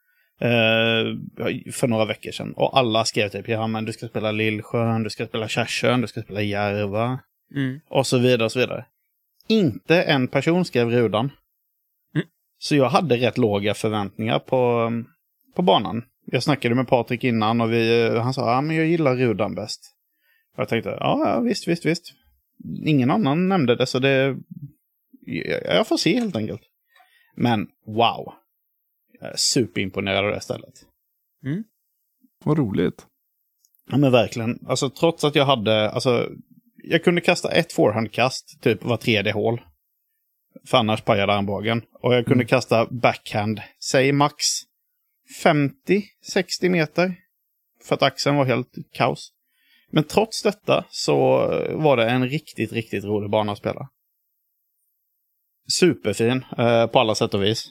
Speaker 4: För några veckor sedan. Och alla skrev typ, ja men du ska spela Lillsjön, du ska spela Kärsjön, du ska spela Järva. Och så vidare och så vidare. Inte en person skrev Rudan. Så jag hade rätt låga förväntningar på banan. Jag snackade med Patrik innan och han sa, ja men jag gillar Rudan bäst. Och jag tänkte, ja visst. Ingen annan nämnde det, så jag får se helt enkelt. Men wow. Jag är superimponerad av det stället.
Speaker 1: Vad roligt.
Speaker 4: Ja men verkligen. Alltså trots att jag kunde kasta ett forehandkast typ var tredje hål. För annars pajade armbågen. Och jag kunde kasta backhand, säg max 50-60 meter. För att axeln var helt kaos. Men trots detta så var det en riktigt, riktigt rolig bana att spela. Superfin på alla sätt och vis.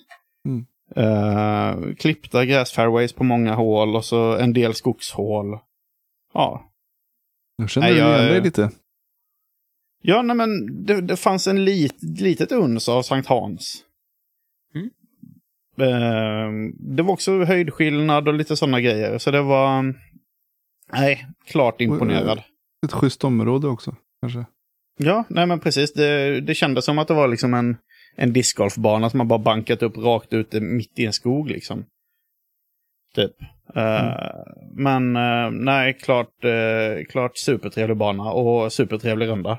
Speaker 4: Klippta gräsfairways på många hål och så en del skogshål. Ja.
Speaker 1: Jag känner igen dig lite.
Speaker 4: Ja, nej men det fanns en litet uns av Sankt Hans. Det var också höjdskillnad och lite sådana grejer. Så det var... Nej, klart imponerad.
Speaker 1: Ett schysst område också, kanske.
Speaker 4: Ja, nej men precis. Det kändes som att det var liksom en discgolfbana som man bara bankat upp rakt ut mitt i en skog liksom. Typ. Men nej, klart supertrevlig bana och supertrevlig runda.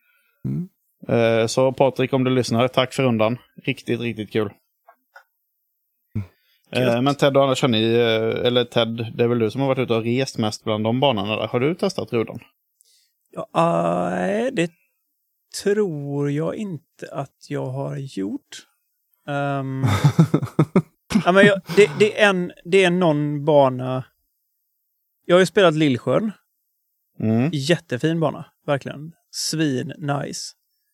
Speaker 4: Så Patrik, om du lyssnar, tack för rundan. Riktigt, riktigt kul. Men Ted och Anders, eller Ted, det är väl du som har varit ute och rest mest bland de banorna där. Har du testat rudan?
Speaker 2: Ja, det tror jag inte att jag har gjort. Ja, men det är någon bana. Jag har ju spelat Lillsjön. Jättefin bana, verkligen. Svin nice.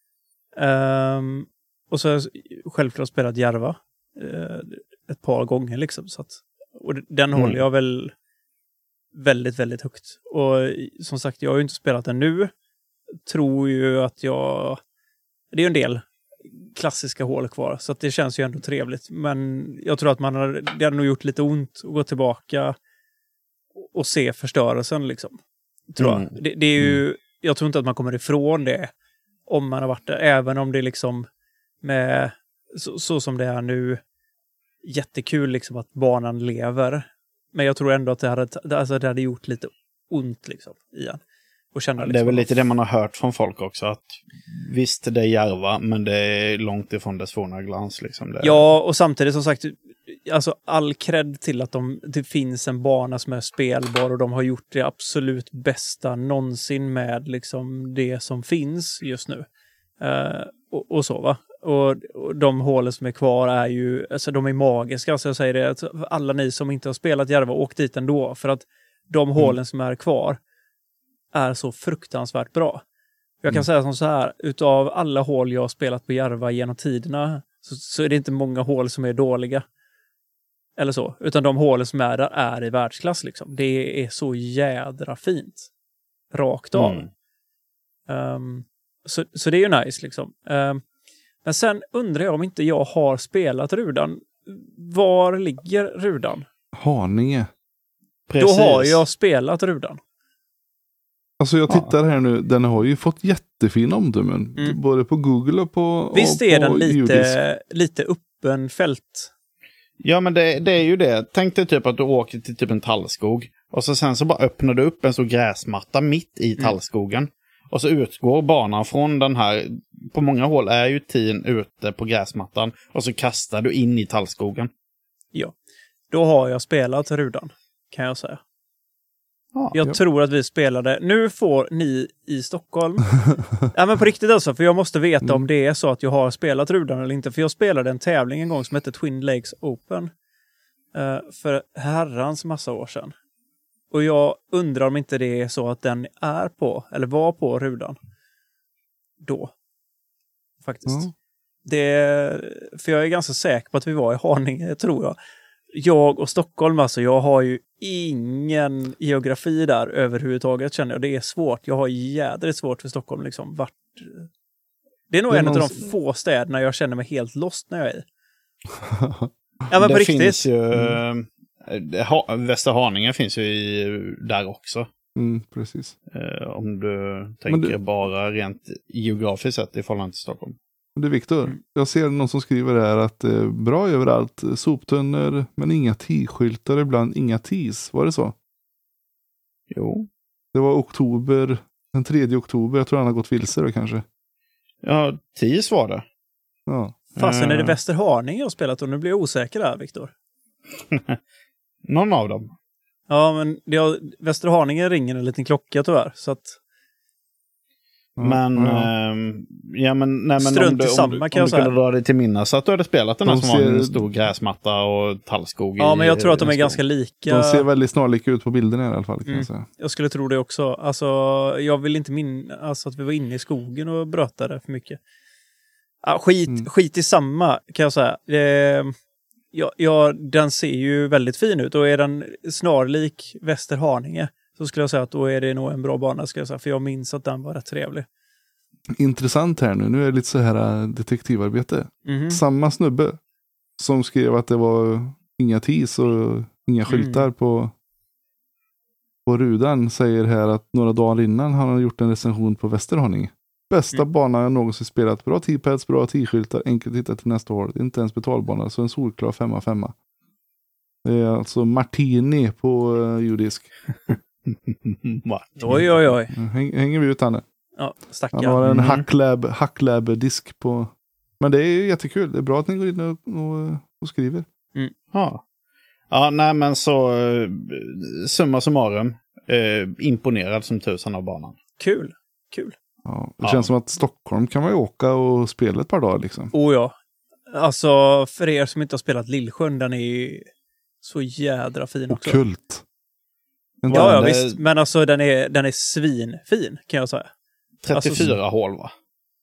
Speaker 2: Och så har jag självklart spelat Järva ett par gånger liksom, så att, och den håller jag väl väldigt, väldigt högt. Och som sagt, jag har ju inte spelat den nu. Tror ju att det är ju en del klassiska hål kvar, så att det känns ju ändå trevligt. Men jag tror att det har nog gjort lite ont att gå tillbaka och se förstörelsen liksom. Tror jag. Det är ju, jag tror inte att man kommer ifrån det om man har varit där, även om det är liksom med så som det är nu, jättekul liksom att banan lever. Men jag tror ändå att det hade gjort lite ont liksom igen. Och känna liksom,
Speaker 4: det är väl lite det man har hört från folk också, att visst det är Järva, men det är långt ifrån dess forna glans liksom.
Speaker 2: Ja, och samtidigt som sagt, alltså all cred till att det finns en bana som är spelbar, och de har gjort det absolut bästa någonsin med liksom det som finns just nu. Och så va. Och de hålen som är kvar är ju, alltså de är magiska, så jag säger det, att alla ni som inte har spelat Järva, åk dit ändå, för att de hålen som är kvar är så fruktansvärt bra. Jag kan säga som så här, utav alla hål jag har spelat på Järva genom tiderna, så är det inte många hål som är dåliga. Eller så. Utan de hålen som är där är i världsklass liksom. Det är så jädra fint. Rakt av. Så det är ju nice liksom. Men sen undrar jag om inte jag har spelat Rudan. Var ligger Rudan?
Speaker 1: Haninge.
Speaker 2: Precis. Då har jag spelat Rudan.
Speaker 1: Alltså jag tittar här nu, den har ju fått jättefina omdömen. Både på Google och på
Speaker 2: visst är den lite öppen fält?
Speaker 4: Ja, men det är ju det. Tänk dig typ att du åker till typ en tallskog. Och sen så bara öppnar du upp en så gräsmatta mitt i tallskogen. Och så utgår banan från den här. På många håll är ju tiden ute på gräsmattan. Och så kastar du in i tallskogen.
Speaker 2: Ja, då har jag spelat Rudan, kan jag säga. Jag tror att vi spelade. Nu får ni i Stockholm. Ja, men på riktigt alltså. För jag måste veta om det är så att jag har spelat Rudan eller inte. För jag spelade en tävling en gång som hette Twin Lakes Open. För herrans massa år sedan. Och jag undrar om inte det är så att den är på, eller var på Rudan. Då. Faktiskt. För jag är ganska säker på att vi var i Haninge, tror jag. Jag och Stockholm, alltså, jag har ju ingen geografi där överhuvudtaget, känner jag. Det är svårt. Jag har jädrigt svårt för Stockholm liksom. Det är nog en av de få städerna jag känner mig helt lost när jag är i. Ja, men på riktigt.
Speaker 4: Finns ju, Västerhaninge finns ju där också.
Speaker 1: Precis.
Speaker 4: Om du tänker bara rent geografiskt sett i förhållande till Stockholm.
Speaker 1: Det är Viktor. Jag ser någon som skriver här att bra överallt, soptunnor, men inga T-skyltar, ibland inga T's. Var det så?
Speaker 4: Jo.
Speaker 1: Det var den 3 oktober. Jag tror han har gått vilse då kanske.
Speaker 4: Ja, T's var det.
Speaker 1: Ja.
Speaker 2: Fasen, är det Västerhaninge jag har spelat och nu blir jag osäker där, Viktor.
Speaker 4: Någon av dem.
Speaker 2: Ja, men Västerhaninge ringer en liten klocka tyvärr, så att...
Speaker 4: Men,
Speaker 2: strunt i samma, kan jag säga.
Speaker 4: Om du kunde dra dig till minnas så att du hade spelat den här som var en stor gräsmatta och tallskog.
Speaker 2: Ja, men jag tror att de är ganska lika.
Speaker 1: De ser väldigt snarlika ut på bilderna i alla fall, kan jag säga.
Speaker 2: Jag skulle tro det också. Alltså, jag vill inte minnas att vi var inne i skogen och brötade för mycket. Skit i samma, kan jag säga. Den ser ju väldigt fin ut, och är den snarlik Västerhaninge, så skulle jag säga att då är det nog en bra bana, ska jag säga, för jag minns att den var rätt trevlig.
Speaker 1: Intressant här nu. Nu är det lite så här detektivarbete. Samma snubbe som skrev att det var inga tis och inga skyltar på rudan säger här att några dagar innan han har gjort en recension på Västerhaninge. Bästa banan jag någonsin spelat. Bra T-pads, bra T-skyltar, enkelt att hitta till nästa år. Inte ens betalbana, så en solklar 5/5. Det är alltså Martini på judisk.
Speaker 2: Oj.
Speaker 1: Hänger vi ut han?
Speaker 2: Ja, stackar.
Speaker 1: Han har en hacklab-disk på. Men det är jättekul. Det är bra att ni går in och skriver.
Speaker 4: Ja, nej, men så summa summarum, imponerad som tusan av banan.
Speaker 2: Kul.
Speaker 1: Ja, det känns som att Stockholm kan man ju åka och spela ett par dagar liksom.
Speaker 2: Ja. Alltså, för er som inte har spelat Lillsjön, den är ju så jädra fin också.
Speaker 1: Kult.
Speaker 2: Ja, visst. Men alltså, den är svinfin, kan jag säga.
Speaker 4: 34 hål, va?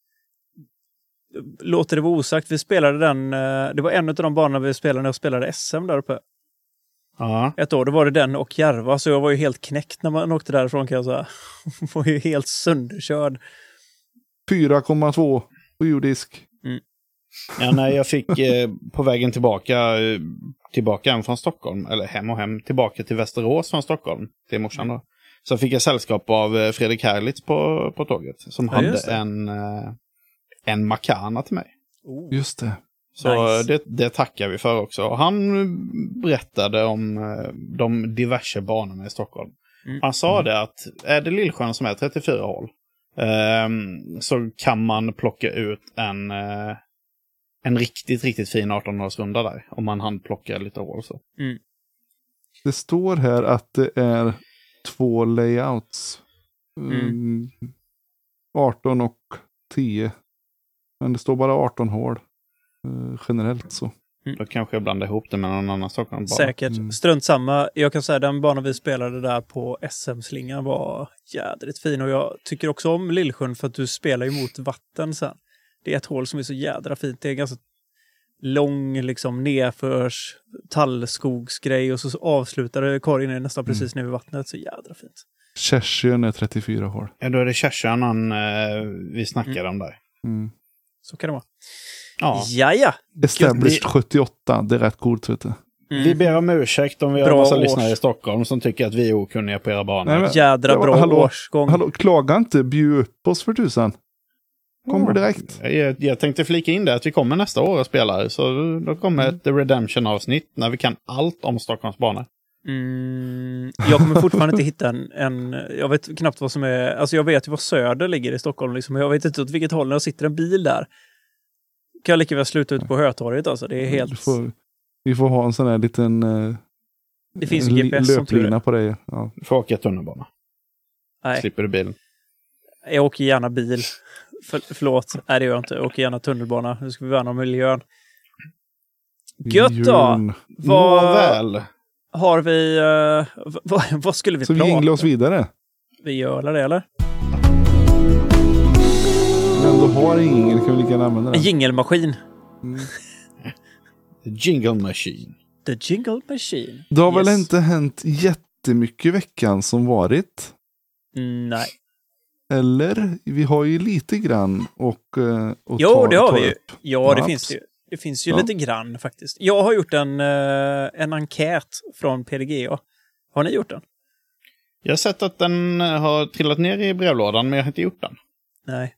Speaker 2: Låter det vara osagt. Vi spelade den... Det var en av de banorna vi spelade när jag spelade SM där uppe.
Speaker 4: Ja.
Speaker 2: Ett år, då var det den och Järva. Så jag var ju helt knäckt när man åkte därifrån, kan jag säga. Var ju helt sönderkörd.
Speaker 1: 4,2 på jordisk.
Speaker 4: Ja, när jag fick på vägen tillbaka hem från Stockholm, eller hem tillbaka till Västerås från Stockholm, till morsan då. Så fick jag sällskap av Fredrik Herlitz på tåget, som hade en Makana till mig.
Speaker 1: Just det.
Speaker 4: Så
Speaker 2: Nice.
Speaker 4: det tackar vi för också. Och han berättade om de diverse banorna i Stockholm. Han sa det att är det Lillsjön som är 34 hål, så kan man plocka ut en riktigt, riktigt fin 18-hålsrunda där. Om man handplockar lite hål så.
Speaker 1: Det står här att det är 2 layouts. 18 och 10. Men det står bara 18 hål. Generellt så.
Speaker 4: Då kanske jag blandar ihop det med någon annan sak.
Speaker 2: Säkert. Strunt samma. Jag kan säga den banan vi spelade där på SM-slingan var jädrigt fin. Och jag tycker också om Lillsjön för att du spelar ju mot vatten sen. Det är ett hål som är så jädra fint. Det är ganska lång liksom nedförs tallskogsgrej och så avslutar korgen nästan precis ner vid vattnet. Så jädra fint.
Speaker 1: Kärsjön är 34 hål.
Speaker 4: Ja, då är det Kärsjön vi snackade om där.
Speaker 2: Så kan det vara.
Speaker 4: Ja.
Speaker 2: Jaja.
Speaker 1: Established 78. Det är rätt coolt, vet du.
Speaker 4: Vi ber om ursäkt om vi har en massa lyssnare i Stockholm som tycker att vi är okunniga på era banor.
Speaker 1: Nej, men,
Speaker 2: jädra bra årsgång.
Speaker 1: Hallå, klaga inte. Bjud upp oss för tusan. Kommer direkt.
Speaker 4: Jag tänkte flika in det att vi kommer nästa år och spelar. Så då kommer ett Redemption-avsnitt när vi kan allt om Stockholms banor.
Speaker 2: Jag kommer fortfarande inte hitta en... Jag vet knappt vad som är... Alltså jag vet ju var Söder ligger i Stockholm. Liksom, jag vet inte åt vilket håll när jag sitter en bil där. Kan jag lika väl sluta ut på Hötorget. Alltså. Det är helt...
Speaker 1: Vi får ha en sån här liten...
Speaker 2: det finns en GPS som
Speaker 1: löplina på dig. Ja.
Speaker 4: Du får åka tunnelbana.
Speaker 2: Nej.
Speaker 4: Slipper du bilen.
Speaker 2: Jag åker gärna bil. Förlåt. Nej, det gör jag inte. Jag åker gärna tunnelbana. Nu ska vi värna om miljön. Gött då!
Speaker 4: Nåväl.
Speaker 2: Har vi... vad skulle vi
Speaker 1: så
Speaker 2: prata?
Speaker 1: Så vi jinglar oss vidare?
Speaker 2: Vi gör det, eller?
Speaker 1: Men då har ingen, kan vi lika gärna använda den.
Speaker 2: En jingelmaskin.
Speaker 4: The Jingle Machine.
Speaker 2: The Jingle Machine.
Speaker 1: Det har väl inte hänt jättemycket i veckan som varit?
Speaker 2: Nej.
Speaker 1: Eller? Vi har ju lite grann och
Speaker 2: jo, det har vi ju.
Speaker 1: upp.
Speaker 2: Ja, det finns ju. Det finns ju lite grann faktiskt. Jag har gjort en enkät från PDGA. Har ni gjort den?
Speaker 4: Jag har sett att den har trillat ner i brevlådan, men jag har inte gjort den.
Speaker 2: Nej.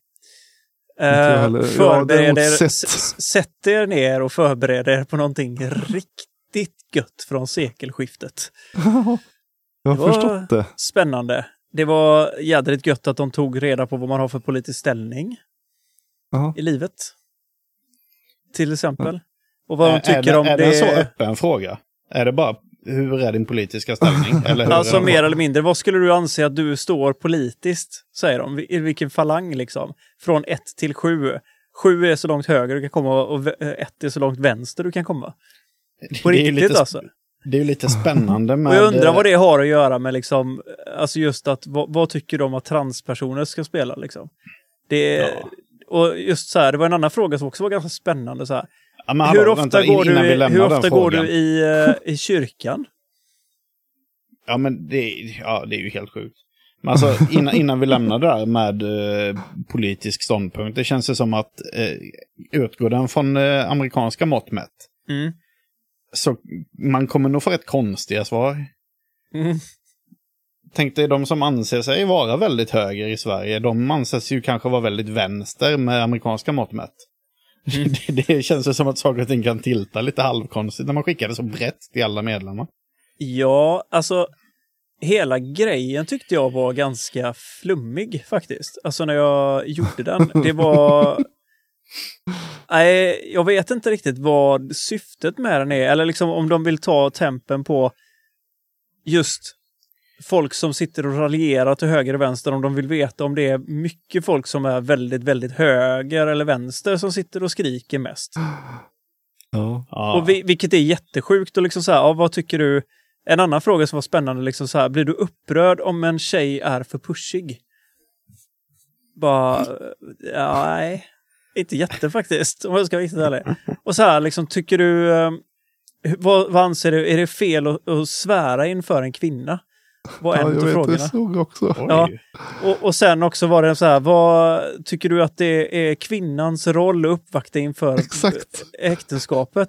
Speaker 2: Sätt er ner och förbered er på någonting riktigt gött från sekelskiftet.
Speaker 1: Jag har förstått det.
Speaker 2: Spännande. Det var jädrigt gött att de tog reda på vad man har för politisk ställning i livet. Till exempel. Och vad de tycker om det.
Speaker 4: Är det en så öppen fråga? Är det bara, hur är din politiska ställning? Eller hur
Speaker 2: alltså mer eller mindre, vad skulle du anse att du står politiskt? Säger de. I vilken falang liksom? Från 1 till 7. 7 är så långt höger du kan komma och 1 är så långt vänster du kan komma. På riktigt alltså.
Speaker 4: Det är ju lite spännande med...
Speaker 2: Och jag undrar vad det har att göra med liksom, alltså just att, vad tycker de att transpersoner ska spela liksom? Det och just så här, det var en annan fråga som också var ganska spännande så här. Ja, men hur ofta går du i kyrkan?
Speaker 4: Ja, men det är ju helt sjukt. Men alltså, innan vi lämnar det där med politisk ståndpunkt, det känns det som att utgår den från amerikanska mått mätt. Så man kommer nog få rätt konstiga svar. Tänk dig, de som anser sig vara väldigt höger i Sverige, de anses ju kanske vara väldigt vänster med amerikanska mått mätt. Det känns ju som att saker och ting kan tilta lite halvkonstigt när man skickar det så brett till alla medlemmar. Ja,
Speaker 2: alltså hela grejen tyckte jag var ganska flummig faktiskt. Alltså när jag gjorde den, det var... Nej, jag vet inte riktigt vad syftet med den är. Eller liksom om de vill ta tempen på just folk som sitter och raljerar till höger och vänster. Om de vill veta om det är mycket folk som är väldigt, väldigt höger eller vänster som sitter och skriker mest.
Speaker 1: Ja.
Speaker 2: Och vilket är jättesjukt. Och liksom så här, vad tycker du? En annan fråga som var spännande, liksom så här, blir du upprörd om en tjej är för pushig? Bara, nej, inte jätte faktiskt, om jag ska vara riktigt ärlig. Och så här, liksom, tycker du, vad anser du, är det fel att svära inför en kvinna? Var en av frågorna.
Speaker 1: Det såg också.
Speaker 2: Ja. Och sen också var det så här, vad tycker du att det är kvinnans roll att uppvakta inför äktenskapet?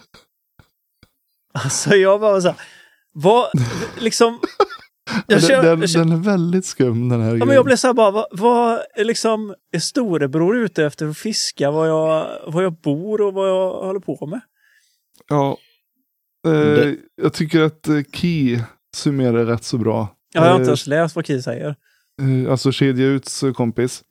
Speaker 2: Alltså jag bara så här, vad, liksom...
Speaker 1: Den är väldigt skum, den här grejen.
Speaker 2: Men jag blev så här bara, vad liksom, är storebror ute efter att fiska var jag bor och vad jag håller på med?
Speaker 1: Ja, jag tycker att Key summerar rätt så bra.
Speaker 2: Jag har inte ens läst vad Key säger.
Speaker 1: Alltså Kedja Uts kompis.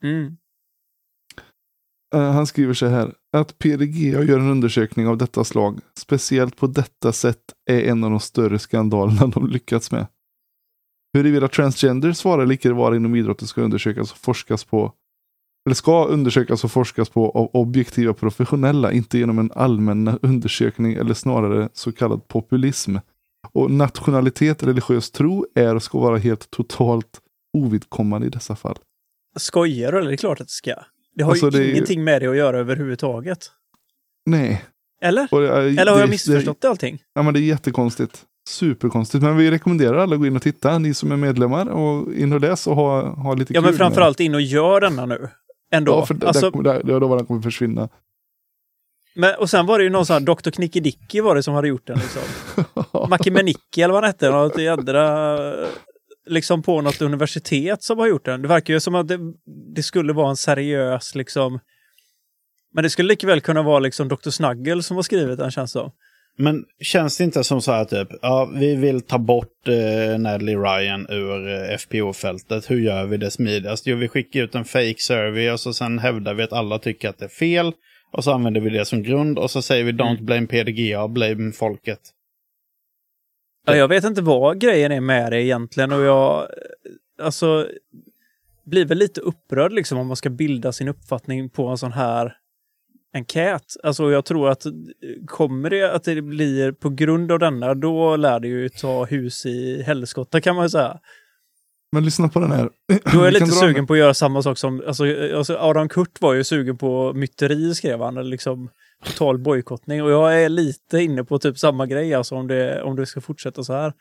Speaker 1: Han skriver så här: att PDGA gör en undersökning av detta slag, speciellt på detta sätt, är en av de större skandalerna de lyckats med. Huruvida transgender svarar lika vara inom idrotten ska undersökas och forskas på, eller ska undersökas och forskas på av objektiva professionella, inte genom en allmän undersökning eller snarare så kallad populism. Och nationalitet, religiös tro är och ska vara helt totalt ovidkommande i dessa fall.
Speaker 2: Skojar du? Eller det är klart att det ska. Det har alltså ju ingenting med det att göra överhuvudtaget.
Speaker 1: Nej.
Speaker 2: Eller? Eller har jag missförstått allting?
Speaker 1: Ja, men det är jättekonstigt. Superkonstigt. Men vi rekommenderar alla att gå in och titta. Ni som är medlemmar och in och läs och ha lite kul.
Speaker 2: Ja, men framförallt in och gör denna nu. Ändå.
Speaker 1: Ja, för då var den kommer försvinna.
Speaker 2: Men, och sen var det ju någon sån här Dr. Knickidicki var det som hade gjort den liksom. Makimenicki eller vad han hette. Något jädra, liksom på något universitet som har gjort den. Det verkar ju som att det skulle vara en seriös liksom. Men det skulle lika väl kunna vara liksom Dr. Snuggle som har skrivit den, känns som.
Speaker 4: Men känns det inte som så här typ, ja, vi vill ta bort Natalie Ryan ur FPO-fältet. Hur gör vi det smidigast? Jo, vi skickar ut en fake survey och så sen hävdar vi att alla tycker att det är fel. Och så använder vi det som grund och så säger vi don't blame PDGA, blame folket.
Speaker 2: Ja, jag vet inte vad grejen är med det egentligen och jag alltså blir väl lite upprörd liksom om man ska bilda sin uppfattning på en sån här enkät. Alltså jag tror att kommer det att det blir på grund av denna, då lär det ju ta hus i helskotta, kan man ju säga.
Speaker 1: Men lyssna på den här.
Speaker 2: Då är jag lite sugen på att göra samma sak som alltså Adam Kurt var ju sugen på myteri, skrev han, eller liksom total bojkottning, och jag är lite inne på typ samma grej, alltså om det ska fortsätta så här.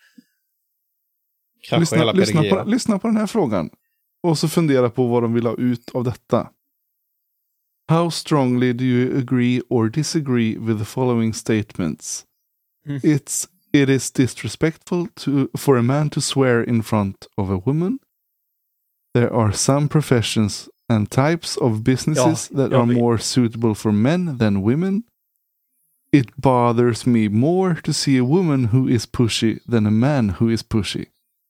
Speaker 1: Lyssna på den här frågan och så fundera på vad de vill ha ut av detta. How strongly do you agree or disagree with the following statements? It is disrespectful for a man to swear in front of a woman. There are some professions and types of businesses that are more suitable for men than women. It bothers me more to see a woman who is pushy than a man who is pushy.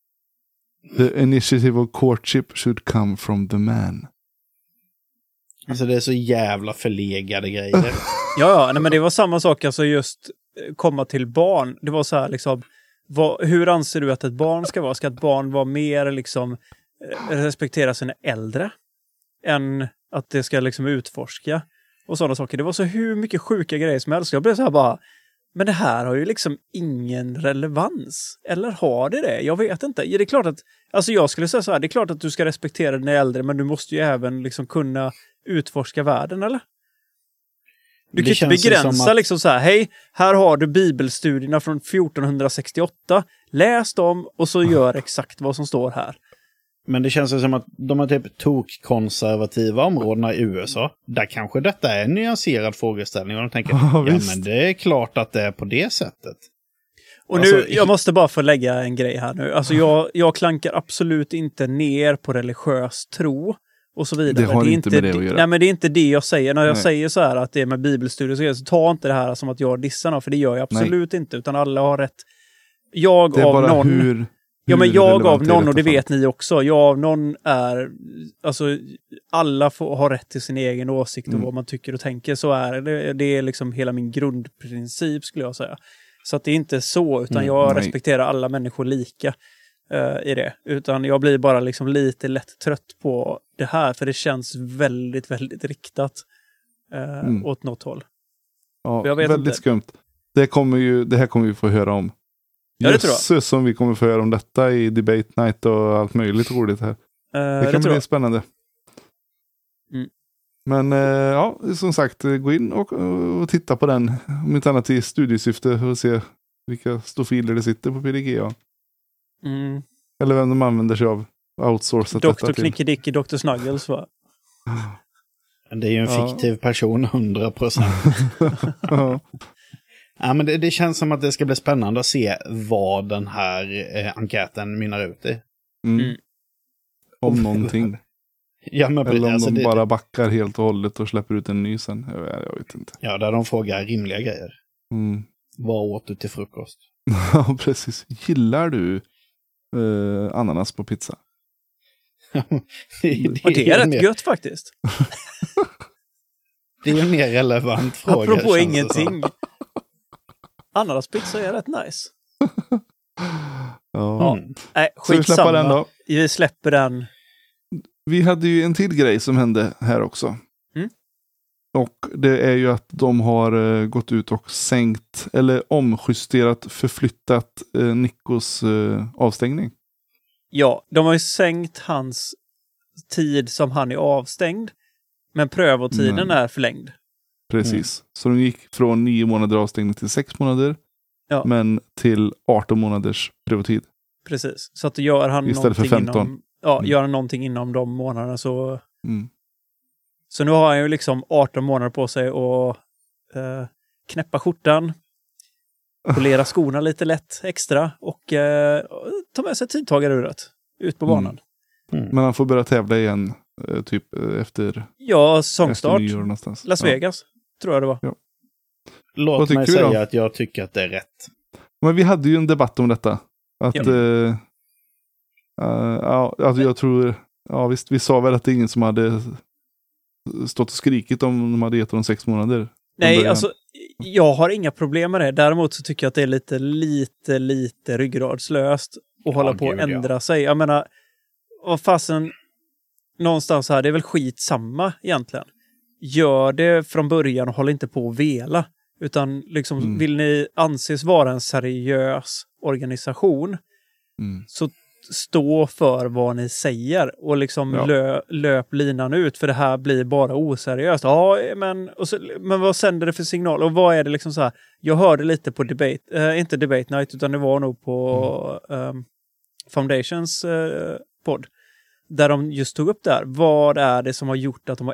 Speaker 1: The initiative of courtship should come from the man.
Speaker 4: Alltså det är så jävla förlegade grejer.
Speaker 2: Nej, men det var samma sak, alltså just komma till barn. Det var så här liksom, hur anser du att ett barn ska vara? Ska ett barn vara mer liksom respektera sina äldre än att det ska liksom utforska och sådana saker. Det var så hur mycket sjuka grejer som helst. Jag blev så här bara, men det här har ju liksom ingen relevans. Eller har det? Jag vet inte. Det är klart att, alltså jag skulle säga så här, det är klart att du ska respektera dina äldre, men du måste ju även liksom kunna utforska världen, eller? Du kan inte begränsa liksom så här, hej, här har du bibelstudierna från 1468. Läs dem och så gör exakt vad som står här.
Speaker 4: Men det känns som att de har typ konservativa områdena i USA. Där kanske detta är en nyanserad frågeställning. Och de tänker, men det är klart att det är på det sättet.
Speaker 2: Och nu, jag måste bara få lägga en grej här nu. Alltså jag klankar absolut inte ner på religiös tro och så vidare.
Speaker 1: Det har
Speaker 2: det är
Speaker 1: inte med det att göra.
Speaker 2: Nej, men det är inte det jag säger. När jag säger så här att det är med bibelstudier, så ta inte det här som att jag dissar någon, för det gör jag absolut inte. Utan alla har rätt. Jag av någon... men jag av någon, och det vet ni också, jag av någon är, alltså alla har rätt till sin egen åsikt och vad man tycker och tänker, så är det. Det är liksom hela min grundprincip, skulle jag säga. Så att det är inte så, utan jag respekterar alla människor lika i det. Utan jag blir bara liksom lite lätt trött på det här, för det känns väldigt, väldigt riktat åt något håll.
Speaker 1: Ja,
Speaker 2: Jag vet
Speaker 1: väldigt
Speaker 2: inte.
Speaker 1: skumt. Det här kommer vi få höra om.
Speaker 2: Ja, det tror jag.
Speaker 1: Jösses som vi kommer få höra om detta i Debate Night och allt möjligt roligt här. Det kan bli spännande.
Speaker 2: Mm.
Speaker 1: Men ja, som sagt, gå in och titta på den. Om inte annat i studiesyfte och se vilka stofiler det sitter på PDGA.
Speaker 2: Mm.
Speaker 1: Eller vem de använder sig av. Outsourcat
Speaker 2: Dr. Knickedicke, Dr. Snuggles, va?
Speaker 4: Det är ju en fiktiv person, 100%.
Speaker 1: Ja.
Speaker 4: Ja, men det känns som att det ska bli spännande att se vad den här enkäten mynnar ut i.
Speaker 1: Om någonting.
Speaker 4: Ja, men
Speaker 1: eller om
Speaker 4: alltså
Speaker 1: de bara backar helt och hållet och släpper ut en ny sen. Jag vet inte.
Speaker 4: Ja, där de frågar rimliga grejer.
Speaker 1: Mm.
Speaker 4: Vad åt du till frukost?
Speaker 1: Ja, precis. Gillar du ananas på pizza?
Speaker 2: det är rätt gött faktiskt.
Speaker 4: Det är en mer relevant fråga.
Speaker 2: Apropå ingenting. Ananaspizza är rätt nice.
Speaker 1: Ja.
Speaker 2: Nej,
Speaker 1: så vi släpper den då.
Speaker 2: Vi släpper den.
Speaker 1: Vi hade ju en till grej som hände här också.
Speaker 2: Mm.
Speaker 1: Och det är ju att de har gått ut och sänkt eller förflyttat Nickos avstängning.
Speaker 2: Ja, de har ju sänkt hans tid som han är avstängd. Men prövotiden är förlängd.
Speaker 1: Precis. Så de gick från 9 månader avstängning till 6 månader. Ja. Men till 18 månaders prövotid.
Speaker 2: Precis. Så att gör han
Speaker 1: istället
Speaker 2: någonting
Speaker 1: för 15.
Speaker 2: Gör han någonting inom de månaderna så... Så nu har han ju liksom 18 månader på sig att knäppa skjortan, polera skorna lite lätt extra och ta med sig tidtagaruret ut på banan.
Speaker 1: Men han får börja tävla igen typ efter...
Speaker 2: Ja, säsongstart.
Speaker 1: Las
Speaker 2: Vegas, tror jag det var.
Speaker 1: Ja.
Speaker 4: Låt mig säga att jag tycker att det är rätt.
Speaker 1: Men vi hade ju en debatt om detta. Att, alltså jag tror... Ja visst, vi sa väl att det är ingen som hade stått och skrikit om de hade gett dem 6 månader.
Speaker 2: Nej, alltså jag har inga problem med det. Däremot så tycker jag att det är lite ryggradslöst att hålla på att ändra sig. Jag menar, vad fasen, någonstans här, det är väl skitsamma egentligen. Gör det från början och håll inte på att vela. Utan liksom, vill ni anses vara en seriös organisation så stå för vad ni säger och liksom löp linan ut, för det här blir bara oseriöst. Ja, men vad sänder det för signal? Och vad är det liksom så här? Jag hörde lite på inte Debate Night, utan det var nog på Foundations podd, där de just tog upp där. Vad är det som har gjort att de har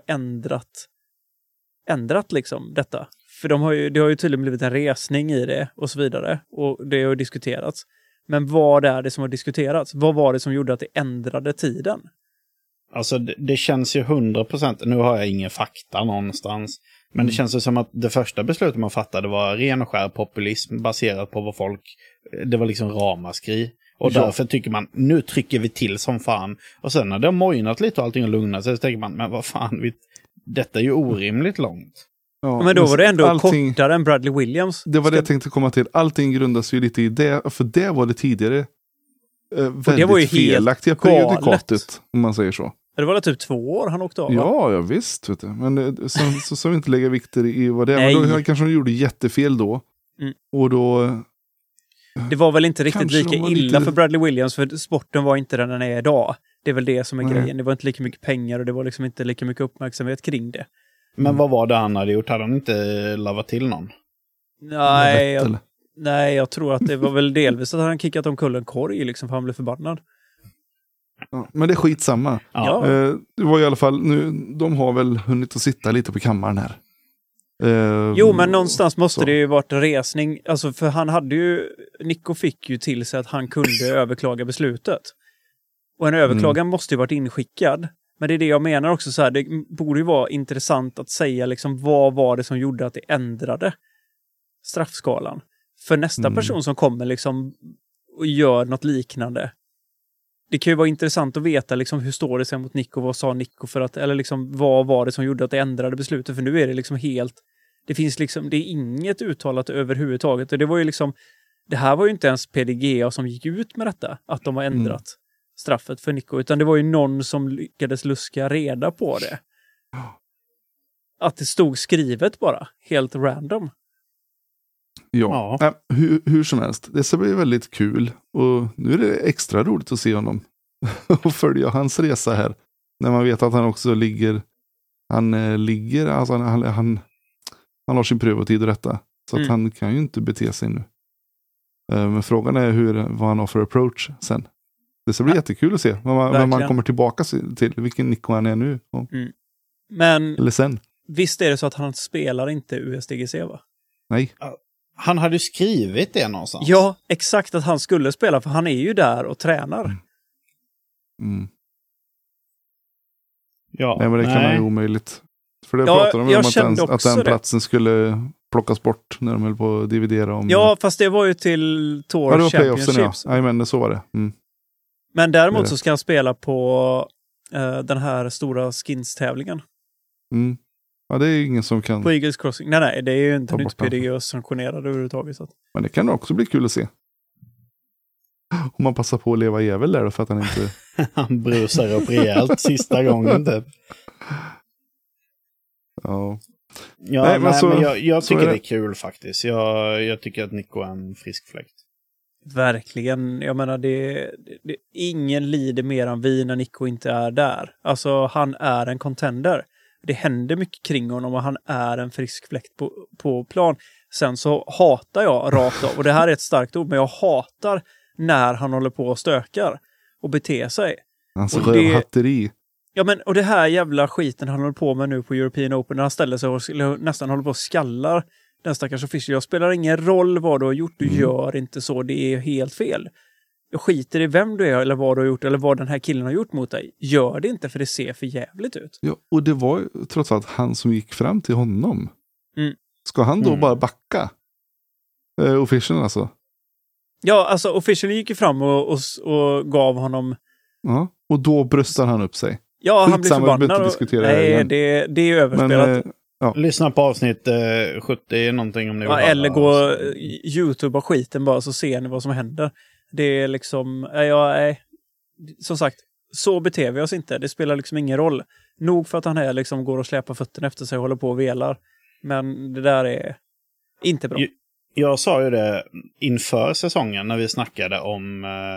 Speaker 2: ändrat liksom detta? För det har ju tydligen blivit en resning i det och så vidare, och det har ju diskuterats. Men vad är det som har diskuterats? Vad var det som gjorde att det ändrade tiden?
Speaker 4: Alltså det känns ju 100%, nu har jag ingen fakta någonstans, men det känns ju som att det första beslutet man fattade var ren och skär populism baserat på vad folk, det var liksom ramaskri. Och därför tycker man, nu trycker vi till som fan. Och sen när det har mojnat lite och allting har lugnat sig så tänker man, men vad fan, detta är ju orimligt långt.
Speaker 2: Ja, men då var det ändå kortare än Bradley Williams.
Speaker 1: Det var det jag tänkte komma till. Allting grundas ju lite i det. För det var det tidigare väldigt
Speaker 2: det var ju
Speaker 1: felaktiga prejudikatet, om man säger så.
Speaker 2: Det var typ 2 år han åkte av.
Speaker 1: Ja, visst. Vet du. Men så vi inte lägga vikter i vad det är. Men då kanske de gjorde jättefel då. Och då...
Speaker 2: Det var väl inte riktigt lika illa för Bradley Williams, för sporten var inte den är idag. Det är väl det som är grejen. Det var inte lika mycket pengar och det var liksom inte lika mycket uppmärksamhet kring det.
Speaker 4: Men vad var det han hade gjort? Hade han inte lavat till någon?
Speaker 2: Nej, jag tror att det var väl delvis att han kickat omkull en korg liksom, för han blev förbannad.
Speaker 1: Ja, men det är skitsamma.
Speaker 2: Ja.
Speaker 1: Det var i alla fall nu, de har väl hunnit att sitta lite på kammaren här.
Speaker 2: Jo, men någonstans måste det ju varit en resning. Alltså, för han hade ju, Nico fick ju till sig att han kunde överklaga beslutet. Och en överklagan måste ju varit inskickad. Men det är det jag menar också så här, det borde ju vara intressant att säga liksom, vad var det som gjorde att det ändrade straffskalan. För nästa person som kommer liksom och gör något liknande. Det kan ju vara intressant att veta liksom, hur står det sig mot Nico, vad sa Nico för att, eller liksom, vad var det som gjorde att det ändrade beslutet, för nu är det liksom helt, det finns liksom, det är inget uttalat överhuvudtaget, och det var ju liksom, det här var ju inte ens PDGA som gick ut med detta, att de har ändrat straffet för Nico, utan det var ju någon som lyckades luska reda på det. Att det stod skrivet bara, helt random.
Speaker 1: Ja. Hur som helst. Det ska bli väldigt kul. Och nu är det extra roligt att se honom. Och följa hans resa här. När man vet att han också ligger. Alltså han har sin prövotid och detta. Så att han kan ju inte bete sig nu. Men frågan är vad han har för approach sen. Det ska bli jättekul att se. Vad man kommer tillbaka till. Vilken Nico han är nu.
Speaker 2: Men
Speaker 1: eller sen.
Speaker 2: Visst är det så att han spelar inte USDGC, va?
Speaker 1: Nej.
Speaker 4: Han hade skrivit det någonstans.
Speaker 2: Ja, exakt att han skulle spela. För han är ju där och tränar.
Speaker 1: Ja, nej, men det kan vara omöjligt. För det pratade de om att den platsen skulle plockas bort när de höll på att dividera om.
Speaker 2: Ja, fast det var ju till Tour Championships.
Speaker 1: Ja, men så var det.
Speaker 2: Men däremot så ska han spela på den här stora skins-tävlingen.
Speaker 1: Ja, det är ingen som kan.
Speaker 2: På Eagles Crossing. Nej, det är ju inte nytt PDG sanktionerad överhuvudtaget. Så.
Speaker 1: Men det kan också bli kul att se. Om man passar på att leva jävel där då, för att han inte...
Speaker 4: Han brusar upp rejält sista gången typ.
Speaker 1: Ja.
Speaker 4: Ja, men jag tycker det är kul faktiskt. Jag tycker att Nico är en frisk fläkt.
Speaker 2: Verkligen. Jag menar, ingen lider mer än vi när Nico inte är där. Alltså, han är en contender. Det händer mycket kring honom och han är en frisk fläkt på plan. Sen så hatar jag rakt av, och det här är ett starkt ord, men jag hatar när han håller på och stökar och beter sig.
Speaker 1: Hans rövhatteri.
Speaker 2: Ja, men och det här jävla skiten han håller på med nu på European Open, när han ställer sig och nästan håller på och skallar den stackars official. Jag spelar ingen roll vad du har gjort, du gör inte så, det är helt fel. Jag skiter i vem du är eller vad du har gjort eller vad den här killen har gjort mot dig. Gör det inte, för det ser för jävligt ut.
Speaker 1: Ja, och det var trots allt han som gick fram till honom. Ska han då bara backa? Officialen alltså? Ja,
Speaker 2: alltså officialen gick ju fram och gav honom...
Speaker 1: Ja, och då bröstar han upp sig.
Speaker 2: Ja, han blir förbannad. Nej, det är överspelat.
Speaker 4: Men, lyssna på avsnitt 70 någonting om ni vill.
Speaker 2: Eller gå YouTube och skiten bara, så ser ni vad som händer. Det är liksom... som sagt, så beter vi oss inte. Det spelar liksom ingen roll. Nog för att han här liksom går och släpar fötterna efter sig och håller på och velar. Men det där är inte bra.
Speaker 4: Jag sa ju det inför säsongen när vi snackade om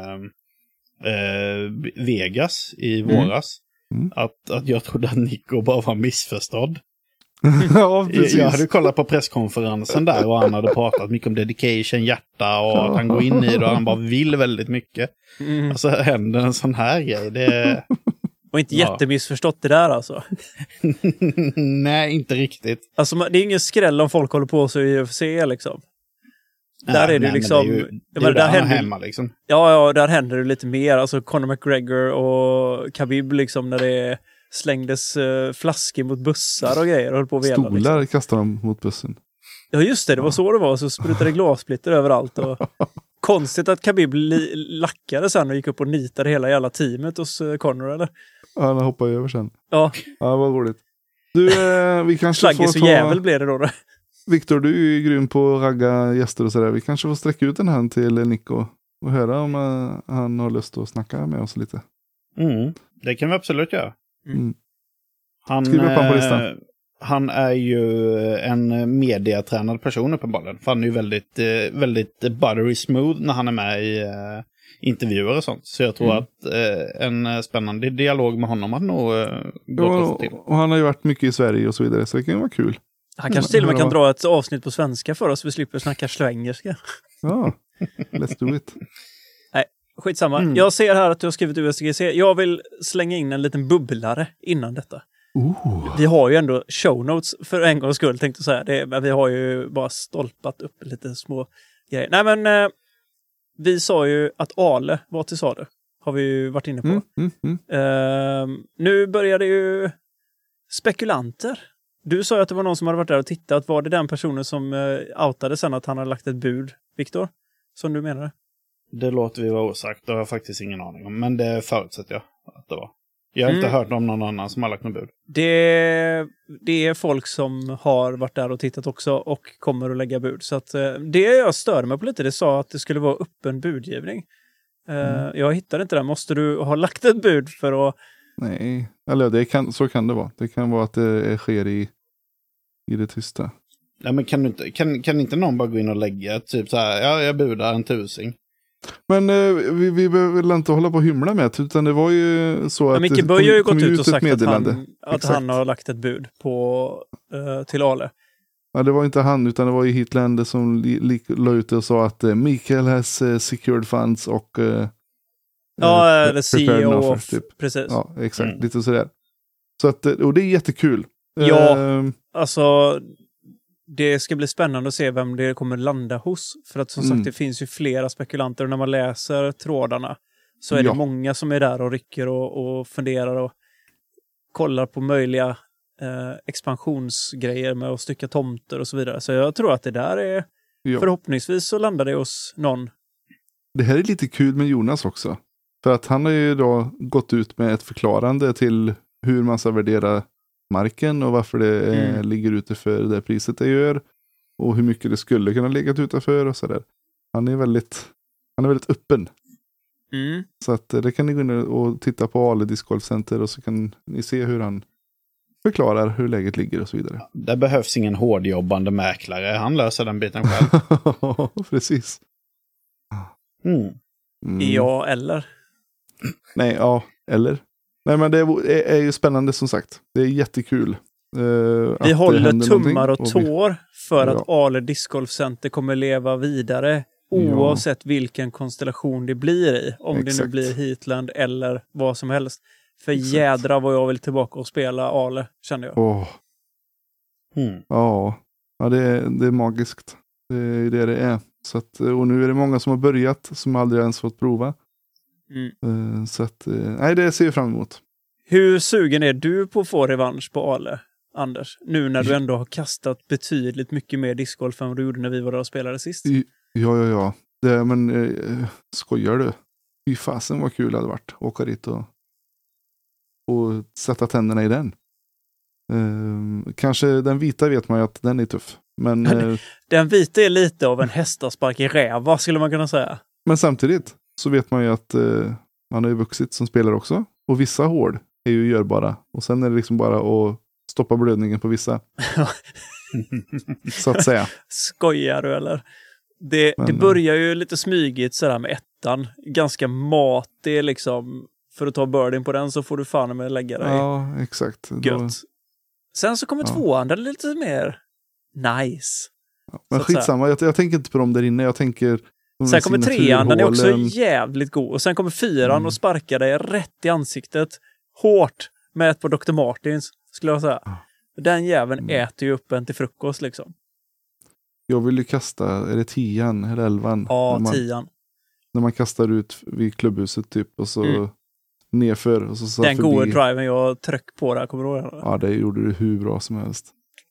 Speaker 4: Vegas i våras. Att jag trodde att Nico bara var missförstådd.
Speaker 1: Ja,
Speaker 4: jag hade kollat på presskonferensen där och han hade pratat mycket om dedication, hjärta och att han går in i det och han bara vill väldigt mycket. Och så händer en sån här grej. Det...
Speaker 2: Och inte jättemissförstått det där alltså.
Speaker 4: Nej, inte riktigt.
Speaker 2: Alltså det är ingen skräll om folk håller på sig i UFC liksom. Där är det liksom...
Speaker 4: Det är där händer, hemma liksom.
Speaker 2: Ja, där händer det lite mer. Alltså Conor McGregor och Khabib liksom, när det slängdes flaskor mot bussar och grejer. Och höll på att vela,
Speaker 1: stolar
Speaker 2: liksom.
Speaker 1: Kastar de mot bussen.
Speaker 2: Ja, just det. Det var så det var. Så sprutade glassplitter överallt. Och konstigt att Khabib lackade sen och gick upp och nitade hela jävla teamet hos Conor, eller?
Speaker 1: Ja, han hoppade över sen.
Speaker 2: Ja.
Speaker 1: Ja, det var roligt. Du, vi kanske får
Speaker 2: så jävel blev det då.
Speaker 1: Viktor, du är ju grym på att ragga gäster och sådär. Vi kanske får sträcka ut en hand till Nico och höra om han har lust att snacka med oss lite.
Speaker 4: Det kan vi absolut göra.
Speaker 1: Skriv upp han på listan.
Speaker 4: Han är ju en mediatränad person uppenbarligen. För han är ju väldigt, väldigt buttery smooth när han är med i intervjuer och sånt. Så jag tror att en spännande dialog med honom hade nog gått till. Och
Speaker 1: han har ju varit mycket i Sverige och så vidare, så det kan ju vara kul.
Speaker 2: Han kanske till och med kan dra ett avsnitt på svenska för oss, så vi slipper snacka svengelska.
Speaker 1: Ja, let's do it.
Speaker 2: Nej, skitsamma. Jag ser här att du har skrivit USDGC. Jag vill slänga in en liten bubblare innan detta. Vi har ju ändå show notes för en gångs skull, tänkte jag säga. Men vi har ju bara stolpat upp lite små grejer. Nej, men vi sa ju att Ale var till salu. Har vi ju varit inne på. Nu börjar det ju spekulanter. Du sa ju att det var någon som hade varit där och tittat. Var det den personen som outade sen att han hade lagt ett bud, Viktor? Som du menade?
Speaker 4: Det låter vi vara osagt. Det har jag faktiskt ingen aning om. Men det förutsätter jag att det var. Jag har inte hört om någon annan som har lagt något bud.
Speaker 2: Det är folk som har varit där och tittat också och kommer att lägga bud. Så att, det jag stör mig på lite, det sa att det skulle vara öppen budgivning. Jag hittade inte det. Måste du ha lagt ett bud för att...
Speaker 1: Nej, eller så kan det vara. Det kan vara att det sker i det tysta.
Speaker 4: Ja, men kan inte någon bara gå in och lägga typ så här, ja, jag budar 1,000.
Speaker 1: Men vi behöver väl inte hålla på och hymla med det, utan det var ju så att
Speaker 2: Micke Böj har ju gått ut och sagt att
Speaker 1: han
Speaker 2: har lagt ett bud på till Ale.
Speaker 1: Ja, det var inte han, utan det var ju Hitland som la ut och sa att Mikael has secured funds och
Speaker 2: eller CEO of, typ. Precis.
Speaker 1: Ja, exakt, lite sådär. Så att, och det är jättekul.
Speaker 2: Ja, alltså det ska bli spännande att se vem det kommer landa hos. För att som sagt, det finns ju flera spekulanter. Och när man läser trådarna så är det många som är där och rycker och funderar och kollar på möjliga expansionsgrejer med att stycka tomter och så vidare. Så jag tror att det där är förhoppningsvis så landar det hos någon.
Speaker 1: Det här är lite kul med Jonas också. För att han har ju då gått ut med ett förklarande till hur man ska värdera marken och varför det ligger ute för det priset det gör. Och hur mycket det skulle kunna ligga utanför och sådär. Han är väldigt öppen. Så att det kan ni gå in och titta på Ale Disc Golf Center och så kan ni se hur han förklarar hur läget ligger och så vidare.
Speaker 4: Det behövs ingen hårdjobbande mäklare. Han löser den biten själv.
Speaker 1: Precis.
Speaker 2: Ja, eller?
Speaker 1: Nej, ja, eller? Nej, men det är ju spännande som sagt. Det är jättekul.
Speaker 2: Vi håller tummar och tår för att Ale Disc Golf Center kommer leva vidare oavsett vilken konstellation det blir i. Om det nu blir Heatland eller vad som helst. För jädra vad jag vill tillbaka och spela Ale, känner jag. Ja,
Speaker 1: det är magiskt. Det är det är. Så att, och nu är det många som har börjat som aldrig ens fått prova. Så att, nej, det ser jag fram emot.
Speaker 2: Hur sugen är du på att få revansch på Ale, Anders? Nu när du ändå har kastat betydligt mycket mer discgolf än vad du gjorde när vi var där och spelade sist.
Speaker 1: Ja. Men skojar du? Fy fasen vad kul det hade varit. Åka dit och sätta tänderna i den. Kanske den vita vet man ju att den är tuff. Men,
Speaker 2: den vita är lite av en hästaspark i räva skulle man kunna säga.
Speaker 1: Men samtidigt så vet man ju att han har ju vuxit som spelare också. Och vissa hård är ju görbara. Och sen är det liksom bara att stoppa blödningen på vissa. Så att säga.
Speaker 2: Skojar du eller? Det börjar ju lite smygigt sådär med ettan. Ganska matig liksom. För att ta birdien på den så får du fan med lägga dig.
Speaker 1: Ja, exakt.
Speaker 2: Gött. Sen så kommer tvåan där det är lite mer nice.
Speaker 1: Ja, men skitsamma, jag tänker inte på dem där inne. Jag tänker...
Speaker 2: Sen kommer trean, den är också jävligt god. Och sen kommer fyran och sparkar dig rätt i ansiktet. Hårt med ett på Dr. Martins, skulle jag säga. Den jäveln äter ju upp en till frukost liksom.
Speaker 1: Jag vill ju kasta, är det 10:an eller 11:an?
Speaker 2: Ja, 10:an.
Speaker 1: När man kastar ut vid klubbhuset typ och så nerför. Och så
Speaker 2: den goda driven jag tryck på där, kommer du ihåg?
Speaker 1: Ja, det gjorde du hur bra som helst.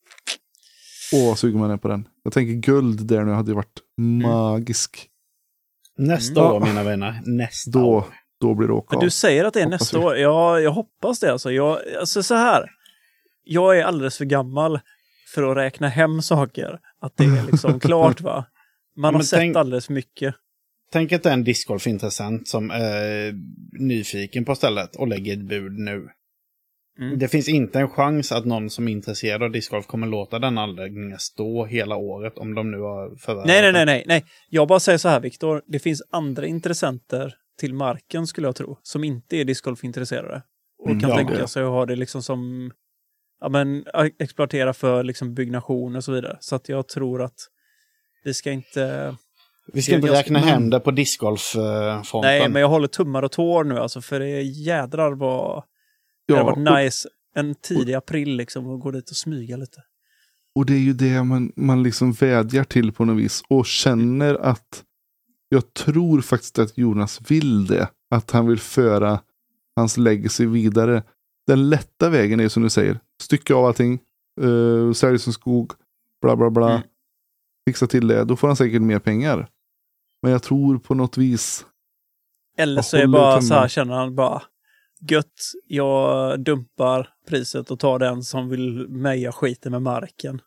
Speaker 1: Åh, suger man är på den. Jag tänker guld där nu hade ju varit magisk.
Speaker 4: Nästa år, mina vänner. Nästa år.
Speaker 1: Då blir det åka av.
Speaker 2: Du säger att det är nästa år. Ja, jag hoppas det alltså. Alltså så här. Jag är alldeles för gammal för att räkna hem saker. Att det är liksom klart, va? Man har sett alldeles för mycket.
Speaker 4: Tänk att det är en discgolfintressent som är nyfiken på stället och lägger ett bud nu. Det finns inte en chans att någon som är intresserad av discgolf kommer låta den anläggningen stå hela året om de nu har förvärvat.
Speaker 2: Nej. Jag bara säger så här, Viktor. Det finns andra intressenter till marken, skulle jag tro, som inte är discgolfintresserade. Och kan tänka sig att ha det liksom som exploatera för liksom byggnation och så vidare. Så att jag tror att vi ska inte
Speaker 4: räkna hem det på discgolffronten.
Speaker 2: Nej, men jag håller tummar och tår nu alltså, för det jädrar vad det har varit nice en tidig april liksom och gå dit och smyga lite.
Speaker 1: Och det är ju det man liksom vädjar till på något vis och känner att jag tror faktiskt att Jonas vill det. Att han vill föra hans legacy vidare. Den lätta vägen är som du säger. Stycka av allting. Sälja som skog. Bla bla bla. Fixa till det. Då får han säkert mer pengar. Men jag tror på något vis.
Speaker 2: Eller så är bara så här, känner han bara gött, jag dumpar priset och tar den som vill meja skiten med marken.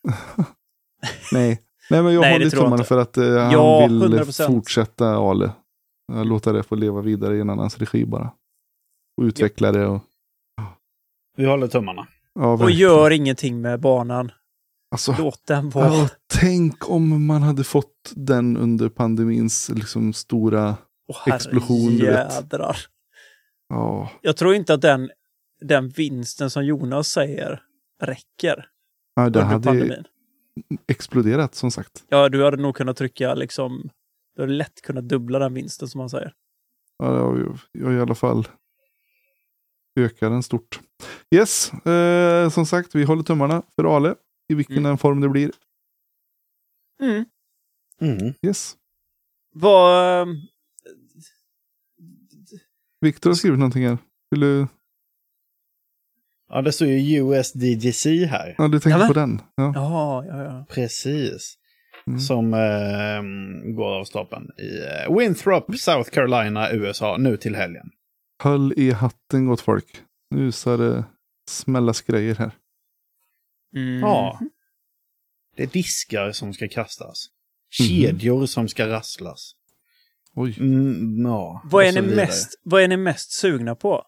Speaker 1: Nej, men jag håller tummarna för att han vill
Speaker 2: 100%.
Speaker 1: Fortsätta Ale. Låta det få leva vidare i en annans regi bara. Och utveckla det. Och...
Speaker 4: Vi håller tummarna.
Speaker 1: Ja,
Speaker 2: och gör ingenting med banan.
Speaker 1: Alltså,
Speaker 2: låt den vara.
Speaker 1: Tänk om man hade fått den under pandemins liksom stora explosion.
Speaker 2: Jädrar.
Speaker 1: Ja.
Speaker 2: Jag tror inte att den vinsten som Jonas säger räcker.
Speaker 1: Ja, det
Speaker 2: under
Speaker 1: hade
Speaker 2: pandemin.
Speaker 1: Exploderat som sagt.
Speaker 2: Ja, du hade nog kunnat trycka liksom, du hade lätt kunnat dubbla den vinsten som man säger.
Speaker 1: Ja, jag i alla fall ökar den stort. Yes, som sagt, vi håller tummarna för Ale i vilken form det blir. Yes.
Speaker 2: Vad...
Speaker 1: Victor har skrivit någonting här. Vill du...
Speaker 4: Ja, det står ju USDGC här.
Speaker 1: Ja, du tänkte på den.
Speaker 2: Ja.
Speaker 4: Precis. Som går av stapeln i Winthrop, South Carolina, USA, nu till helgen.
Speaker 1: Höll i hatten, gott folk. Nu så det smällas grejer här.
Speaker 4: Ja. Det är diskar som ska kastas. Kedjor som ska rasslas.
Speaker 1: Oj.
Speaker 4: Ja,
Speaker 2: vad är ni mest sugna på?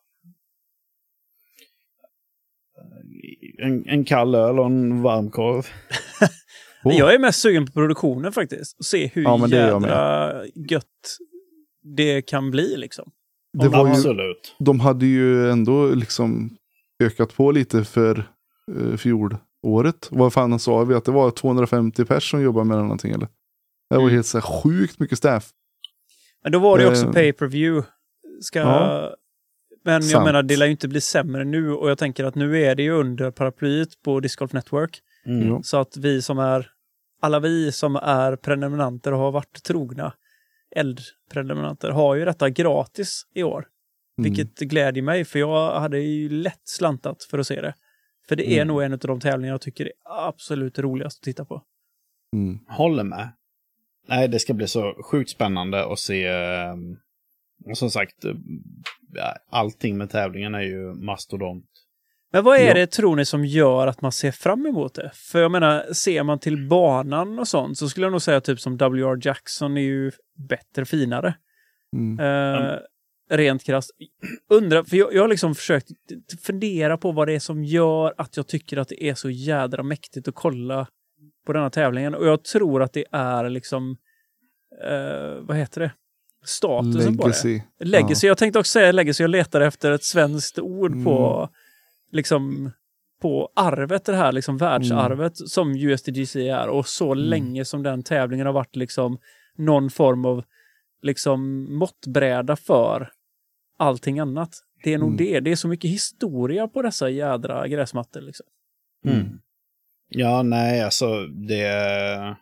Speaker 4: En kall öl och en varm korv.
Speaker 2: Jag är mest sugen på produktionen faktiskt. Och se hur jädra gött det kan bli liksom.
Speaker 1: Det var
Speaker 4: absolut.
Speaker 1: De hade ju ändå liksom ökat på lite för fjolåret. Vad fan sa vi? Att det var 250 pers som jobbar med någonting eller? Det var helt så här sjukt mycket staff.
Speaker 2: Men då var det också pay-per-view. Men jag menar, det lär ju inte bli sämre nu. Och jag tänker att nu är det ju under paraplyet på Disc Golf Network. Så att alla vi som är prenumeranter och har varit trogna eldprenumeranter har ju detta gratis i år. Vilket glädjer mig, för jag hade ju lätt slantat för att se det. För det är nog en av de tävlingar jag tycker är absolut roligast att titta på.
Speaker 4: Håller med. Nej, det ska bli så sjukt spännande att se. Och som sagt, allting med tävlingen är ju mastodont.
Speaker 2: Men vad är det, tror ni, som gör att man ser fram emot det? För jag menar, ser man till banan och sånt så skulle jag nog säga typ som W.R. Jackson är ju bättre, finare. Rent krasst. Undrar, för jag har liksom försökt fundera på vad det är som gör att jag tycker att det är så jädra mäktigt att kolla på denna tävlingen. Och jag tror att det är liksom vad heter det? Statusen
Speaker 1: legacy.
Speaker 2: På det. Legacy. Jag tänkte också säga legacy. Jag letar efter ett svenskt ord på liksom på arvet, det här liksom världsarvet som USDGC är, och så länge som den tävlingen har varit liksom någon form av liksom måttbräda för allting annat. Det är nog det. Det är så mycket historia på dessa jädra gräsmattor liksom.
Speaker 4: Ja, nej, alltså det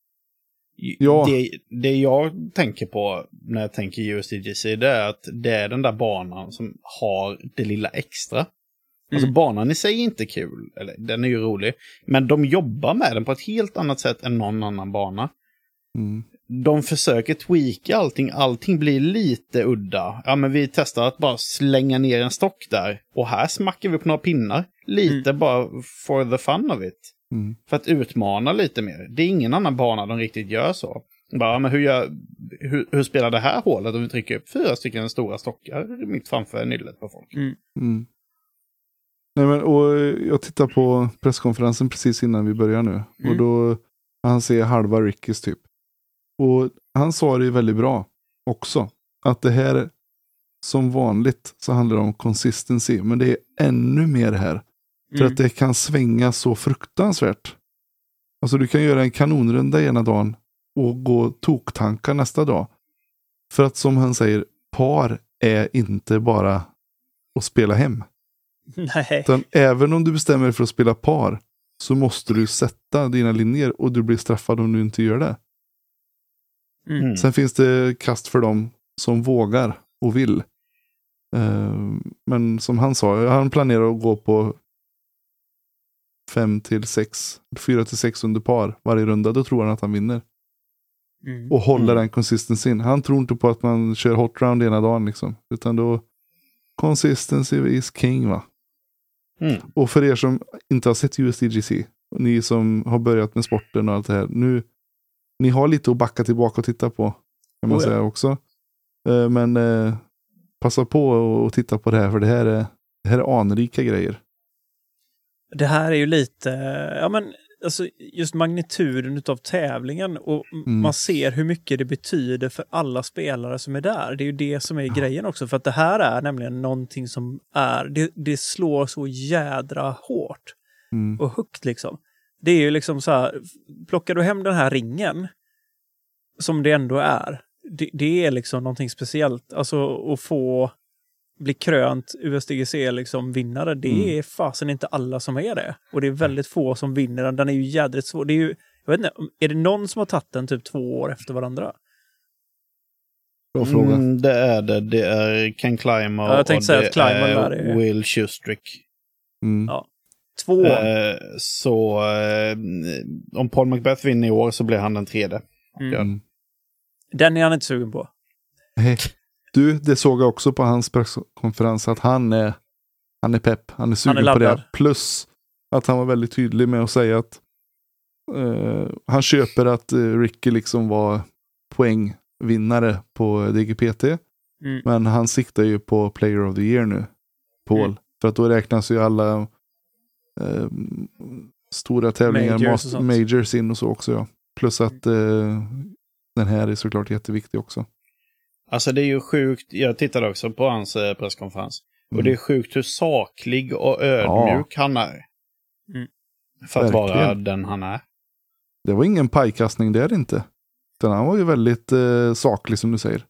Speaker 4: jag tänker på när jag tänker USDGC, det är att det är den där banan som har det lilla extra. Alltså banan i sig är inte kul, eller den är ju rolig, men de jobbar med den på ett helt annat sätt än någon annan bana. De försöker tweaka allting blir lite udda. Ja, men vi testar att bara slänga ner en stock där, och här smackar vi på några pinnar lite bara for the fun of it. För att utmana lite mer. Det är ingen annan bana de riktigt gör så. Bara, men hur spelar det här hålet om vi trycker upp 4 stycken stora stockar mitt framför nyllet på folk?
Speaker 1: Nej, men, och jag tittar på presskonferensen precis innan vi börjar nu. Och då han ser halva Rickys typ. Och han sa det väldigt bra också. Att det här, som vanligt, så handlar det om consistency. Men det är ännu mer här. För att det kan svänga så fruktansvärt. Alltså du kan göra en kanonrunda ena dagen och gå toktankar nästa dag. För att som han säger, par är inte bara att spela hem.
Speaker 2: Nej.
Speaker 1: Utan även om du bestämmer dig för att spela par så måste du sätta dina linjer och du blir straffad om du inte gör det. Sen finns det kast för dem som vågar och vill. Men som han sa, han planerar att gå på 4-6 under par varje runda. Då tror han att han vinner. Och håller den consistensyn. Han tror inte på att man kör hot round ena dagen liksom. Utan då consistency is king, va? Och för er som inte har sett USDGC, ni som har börjat med sporten och allt det här, nu ni har lite att backa tillbaka och titta på, kan man säga också. Men passa på och titta på det här, för det här är anrika grejer.
Speaker 2: Det här är ju lite, ja men alltså just magnituden utav tävlingen och man ser hur mycket det betyder för alla spelare som är där. Det är ju det som är grejen också, för att det här är nämligen någonting som det slår så jädra hårt och högt liksom. Det är ju liksom så här, plockar du hem den här ringen som det ändå är, det är liksom någonting speciellt. Alltså att få bli krönt USDGC liksom vinnare, det är fasen inte alla som är det. Och det är väldigt få som vinner den. Den är ju jädrigt svår. Det är ju, jag vet inte, är det någon som har tagit den typ 2 år efter varandra?
Speaker 1: Bra fråga.
Speaker 4: Det är det. Det är Ken Clymer
Speaker 2: jag tänkte säga att Clymer är
Speaker 4: Will Schustrick.
Speaker 2: Ja. 2 år.
Speaker 4: Så om Paul Macbeth vinner i år så blir han den 3:e.
Speaker 2: Den är han inte sugen på.
Speaker 1: Du, det såg jag också på hans presskonferens att han är pepp. Han är sugen på det. Plus att han var väldigt tydlig med att säga att han köper att Ricky liksom var poängvinnare på DGPT. Men han siktar ju på Player of the Year nu, Paul. För att då räknas ju alla stora tävlingar, majors in och så också. Ja. Plus att den här är såklart jätteviktig också.
Speaker 4: Alltså det är ju sjukt, jag tittade också på hans presskonferens. Och det är sjukt hur saklig och ödmjuk han är. För att vara den han är.
Speaker 1: Det var ingen pajkastning där inte. Utan han var ju väldigt saklig som du säger.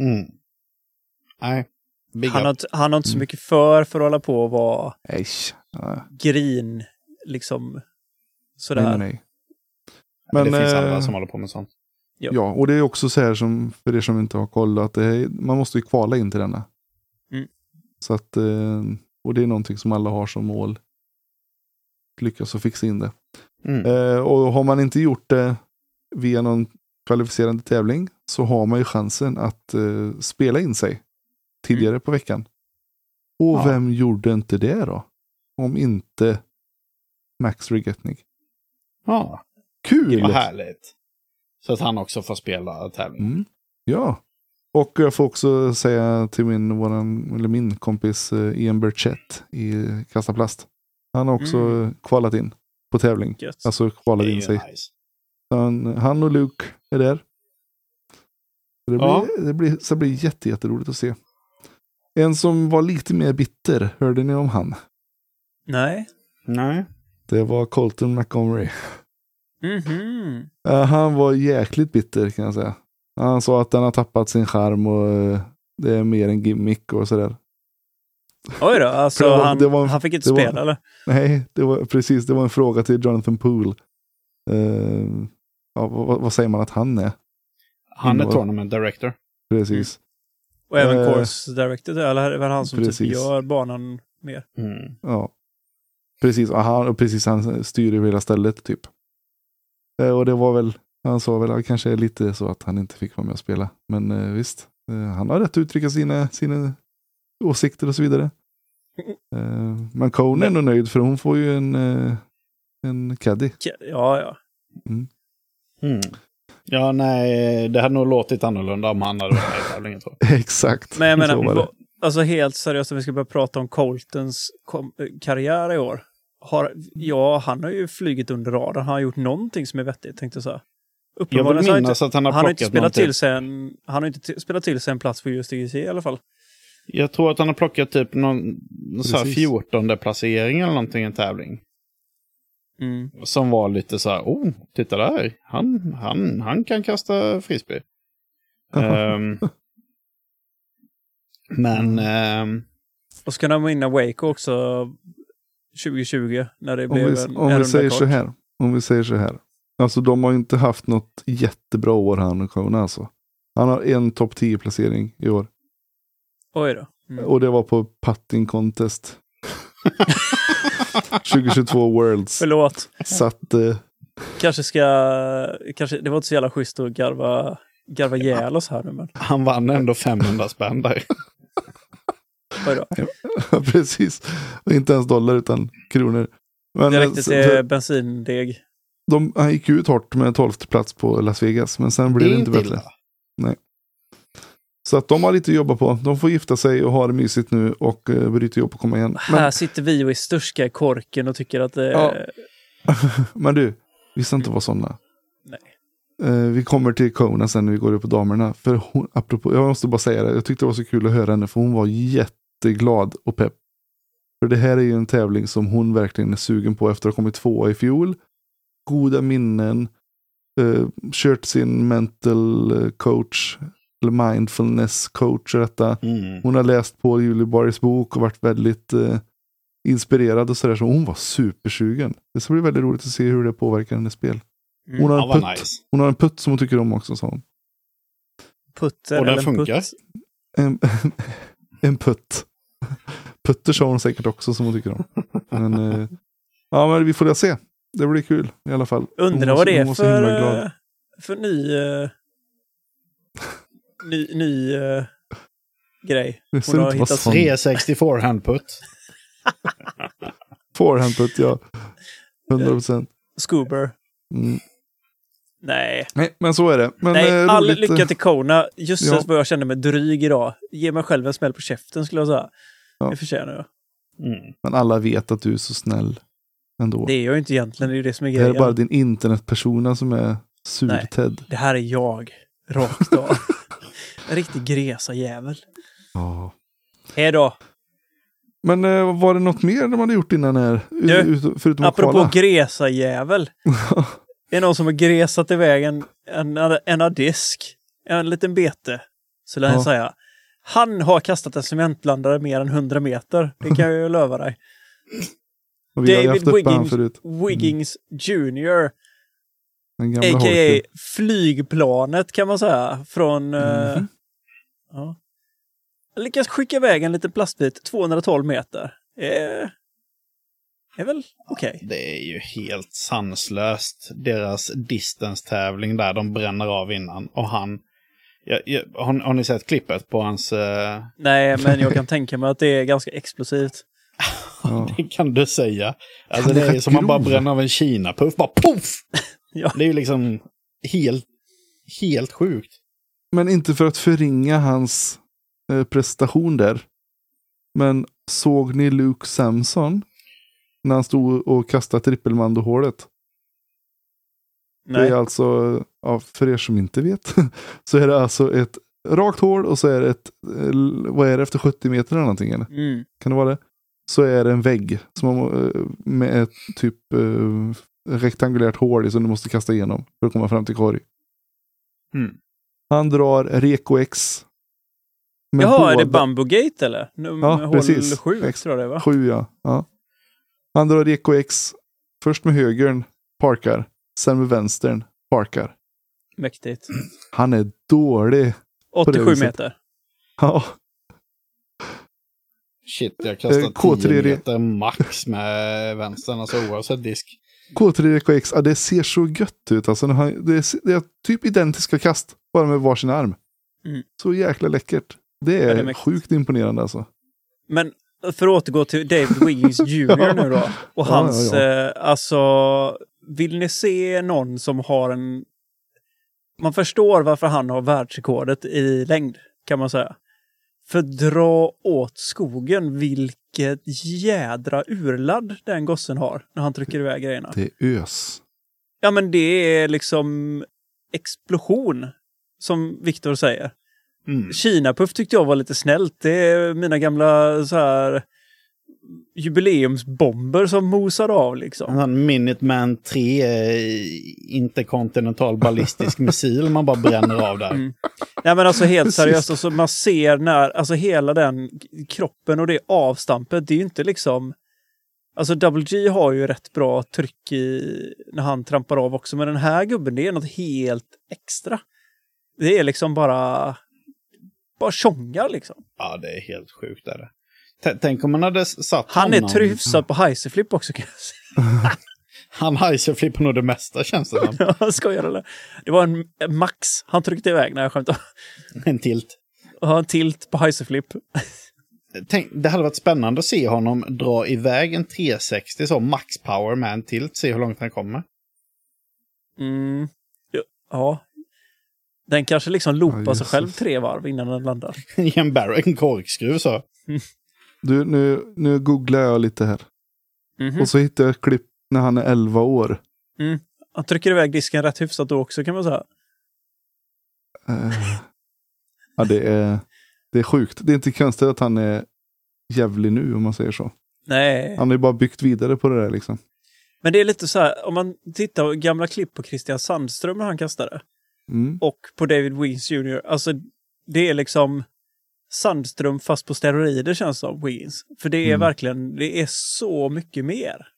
Speaker 4: Nej.
Speaker 2: Han har inte så mycket för att hålla på och vara grin liksom sådär.
Speaker 1: Nej.
Speaker 4: Men det finns andra som håller på med sånt.
Speaker 1: Ja, och det är också så här som för er som inte har kollat, man måste ju kvala in till denna. Så att, och det är någonting som alla har som mål. Lyckas att fixa in det. Och har man inte gjort det via någon kvalificerande tävling så har man ju chansen att spela in sig tidigare på veckan. Och vem gjorde inte det då? Om inte Max Rigetnik.
Speaker 4: Ja.
Speaker 1: Kul!
Speaker 4: Vad härligt. Så att han också får spela tävling.
Speaker 1: Ja. Och jag får också säga till min kompis Ian Burchett i Kastaplast. Han har också kvalat in på tävling.
Speaker 2: Yes.
Speaker 1: Alltså kvalat in sig.
Speaker 4: Nice.
Speaker 1: Han och Luke är där. Det blir jätteroligt att se. En som var lite mer bitter, hörde ni om han?
Speaker 2: Nej.
Speaker 1: Det var Colton Montgomery. Han var jäkligt bitter kan jag säga. Han sa att den har tappat sin charm och det är mer en gimmick och sådär.
Speaker 2: Oj då, alltså han fick inte spela eller?
Speaker 1: Nej, det var en fråga till Jonathan Poole. Vad säger man att han är?
Speaker 4: Han är tournament director.
Speaker 1: Precis.
Speaker 2: Och även course director, eller är det han som typ gör banan mer?
Speaker 1: Ja, precis. Och han styr ju hela stället typ. Och det var väl, han sa väl kanske lite så att han inte fick vara med och spela. Men visst, han har rätt att uttrycka sina åsikter och så vidare. Men Cone är ändå nöjd för hon får ju en caddy.
Speaker 2: Ja.
Speaker 4: Ja, nej, det hade nog låtit annorlunda om han hade varit med i tävlingen.
Speaker 1: Exakt.
Speaker 2: Men jag menar, alltså helt seriöst om vi ska börja prata om Coltons karriär i år. Han har ju flygit under radarn. Han har gjort någonting som är vettigt, tänkte jag säga.
Speaker 4: Jag vill minnas att han har
Speaker 2: inte spelat till sig han har inte spelat till sig en plats på USDGC i alla fall.
Speaker 4: Jag tror att han har plockat typ någon så här 14:e placering eller någonting i en tävling. Som var lite så här, titta där. Han kan kasta frisbee. Men
Speaker 2: och ska de vinna Waco också 2020 när det blev
Speaker 1: om vi säger så här. Alltså de har inte haft något jättebra år han och Kona alltså. Han har en topp 10 placering i år.
Speaker 2: Oj då.
Speaker 1: Och det var på putting contest. 2022 Worlds.
Speaker 2: Förlåt.
Speaker 1: Så att
Speaker 2: kanske det var inte så jävla schysst att garva ihjäl oss här nu, men
Speaker 4: han vann ändå 500 spänn där.
Speaker 1: Ja, precis. Och inte ens dollar utan kronor. Men
Speaker 2: det räckte till bensindeg.
Speaker 1: Han gick ut hårt med 12:e plats på Las Vegas, men sen blev det inte bättre. Nej. Så att de har lite att jobba på. De får gifta sig och ha det mysigt nu och bryta upp och komma igen.
Speaker 2: Här sitter vi och är störska i korken och tycker att
Speaker 1: Men du, vi ska inte vara sådana.
Speaker 2: Nej.
Speaker 1: Vi kommer till Kona sen när vi går upp på damerna. För hon, apropå, jag måste bara säga det. Jag tyckte det var så kul att höra henne. För hon var jätteglad och pepp. För det här är ju en tävling som hon verkligen är sugen på efter att ha kommit 2 i fjol. Goda minnen. Kört sin mental coach. Eller mindfulness coach och detta. Hon har läst på Julie Borgs bok och varit väldigt inspirerad och sådär. Så hon var supersugen. Det ska bli väldigt roligt att se hur det påverkar hennes spel. Hon har, en putt. Nice. Hon har en putt som hon tycker om också, sa hon.
Speaker 2: Putter
Speaker 4: och den funkar?
Speaker 1: En putt. Putter sa hon säkert också som hon tycker om. Men, ja, men vi får se. Det blir kul i alla fall.
Speaker 2: Undrar vad det är för ny grej.
Speaker 1: Hon har hittat
Speaker 4: 364 handputt.
Speaker 1: Forehandputt, ja. 100%.
Speaker 2: Scoober. Nej,
Speaker 1: men så är det. Men,
Speaker 2: all lycka till Kona. Just vad jag kände mig dryg idag. Ge mig själv en smäll på käften, skulle jag säga. Det förtjänar jag.
Speaker 1: Men alla vet att du är så snäll ändå.
Speaker 2: Det är jag inte egentligen, det är ju det som är grejen.
Speaker 1: Det är bara din internetpersona som är surted.
Speaker 2: Nej, det här är jag. Rakt av. En riktig gresa jävel.
Speaker 1: Ja.
Speaker 2: Hej då.
Speaker 1: Men var det något mer de hade gjort innan här? Förutom
Speaker 2: apropå gresa jävel. Det är någon som har gresat iväg en disk. En liten bete. Så lär jag säga. Han har kastat en cementblandare mer än 100 meter. Det kan jag ju löva dig. David Wiggins Jr. A.k.a. flygplanet kan man säga. Från... ja. Lyckas skicka iväg en liten plastbit 212 meter. Är väl okej.
Speaker 4: Det är ju helt sanslöst. Deras distance-tävling där de bränner av innan. Och han... har ni sett klippet på hans...
Speaker 2: Nej, men jag kan tänka mig att det är ganska explosivt.
Speaker 4: Det kan du säga. Alltså det är som man bara bränner av en Kina-puff. Bara poff! Ja. Det är ju liksom helt sjukt.
Speaker 1: Men inte för att förringa hans prestation där. Men såg ni Luke Samson när han stod och kastade trippelmando-hålet? Nej. Det är alltså, för er som inte vet, så är det alltså ett rakt hål och så är det ett, vad är det, efter 70 meter eller någonting? Eller? Kan det vara det? Så är det en vägg som med ett typ rektangulärt hål som du måste kasta igenom för att komma fram till korg. Han drar Reko X.
Speaker 2: Jaha, är det Bamboo Gate eller?
Speaker 1: Ja, precis.
Speaker 2: 7 tror jag det var.
Speaker 1: 7, ja. Han drar Reko X. Först med högern, parkar. Sen med vänstern, parkar.
Speaker 2: Mäktigt.
Speaker 1: Han är dålig.
Speaker 2: 87 meter.
Speaker 1: Ja.
Speaker 4: Shit, jag kastar 10 meter max med vänstern, alltså oavsett disk.
Speaker 1: K3 Reko X, det ser så gött ut. Alltså, det är typ identiska kast, bara med varsin arm. Så jäkla läckert. Det är sjukt imponerande alltså.
Speaker 2: Men för att återgå till David Wiggins Jr. nu då. Och hans, alltså, vill ni se någon som har en... Man förstår varför han har världsrekordet i längd, kan man säga. För dra åt skogen, vilket jädra urladd den gossen har när han trycker iväg grejerna.
Speaker 1: Det är ös.
Speaker 2: Ja, men det är liksom explosion, som Viktor säger. Kina-puff tyckte jag var lite snällt. Det är mina gamla så här jubileumsbomber som mosar av liksom.
Speaker 4: En Minuteman 3 interkontinental ballistisk missil man bara bränner av där.
Speaker 2: Nej, men alltså helt seriöst, alltså, man ser när, alltså hela den kroppen och det avstampet, det är ju inte liksom, alltså Double G har ju rätt bra tryck när han trampar av också, men den här gubben, det är något helt extra. Det är liksom bara tjongar liksom.
Speaker 4: Ja, det är helt sjukt där. Tänk om man hade satt
Speaker 2: han är tryfsad på heiserflip också, kan jag säga.
Speaker 4: Han heiserflippar nog det mesta, känns det som.
Speaker 2: Ja, skojar eller? Det var en max han tryckte iväg när jag skämtade.
Speaker 4: En tilt.
Speaker 2: Ja, en tilt på heiserflip.
Speaker 4: Det hade varit spännande att se honom dra iväg en 360 så max power med en tilt. Se hur långt han kommer.
Speaker 2: Ja. Den kanske liksom loopar sig själv 3 varv innan den landar.
Speaker 4: I en korkskruv så.
Speaker 1: Du, nu googlar jag lite här. Och så hittar jag ett klipp när han är 11 år.
Speaker 2: Han trycker iväg disken rätt hyfsat då också, kan man säga.
Speaker 1: Ja, det är sjukt. Det är inte konstigt att han är jävlig nu, om man säger så.
Speaker 2: Nej.
Speaker 1: Han har ju bara byggt vidare på det där liksom.
Speaker 2: Men det är lite så här, om man tittar på gamla klipp på Christian Sandström när han kastade. Och på David Wiggins Jr. Alltså, det är liksom Sandström fast på steroider, känns som Wiggins. För det är verkligen, det är så mycket mer.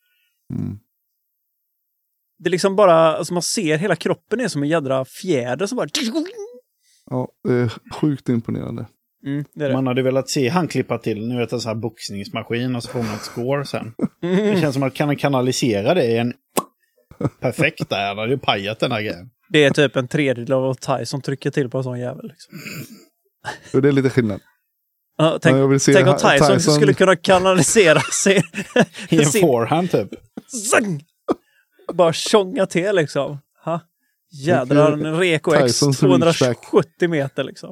Speaker 2: Det är liksom bara, alltså man ser hela kroppen är som en jädra fjäder som bara...
Speaker 1: Ja, det är sjukt imponerande.
Speaker 2: Det är det.
Speaker 4: Man hade velat se han klippa till, nu vet en sån här boxningsmaskin och så får man ett score sen. Det känns som att kan kanalisera det i en perfekt där. Han hade ju pajat den här grejen.
Speaker 2: Det är typ en tredjedel av Tyson trycker till på en sån jävel. Liksom.
Speaker 1: Och det är lite skillnad.
Speaker 2: Ja, tänk om Tyson skulle kunna kanalisera sig
Speaker 4: i en forehand typ.
Speaker 2: Bara tjonga till liksom. Ha? Jädrar, en Reko X 270 meter liksom.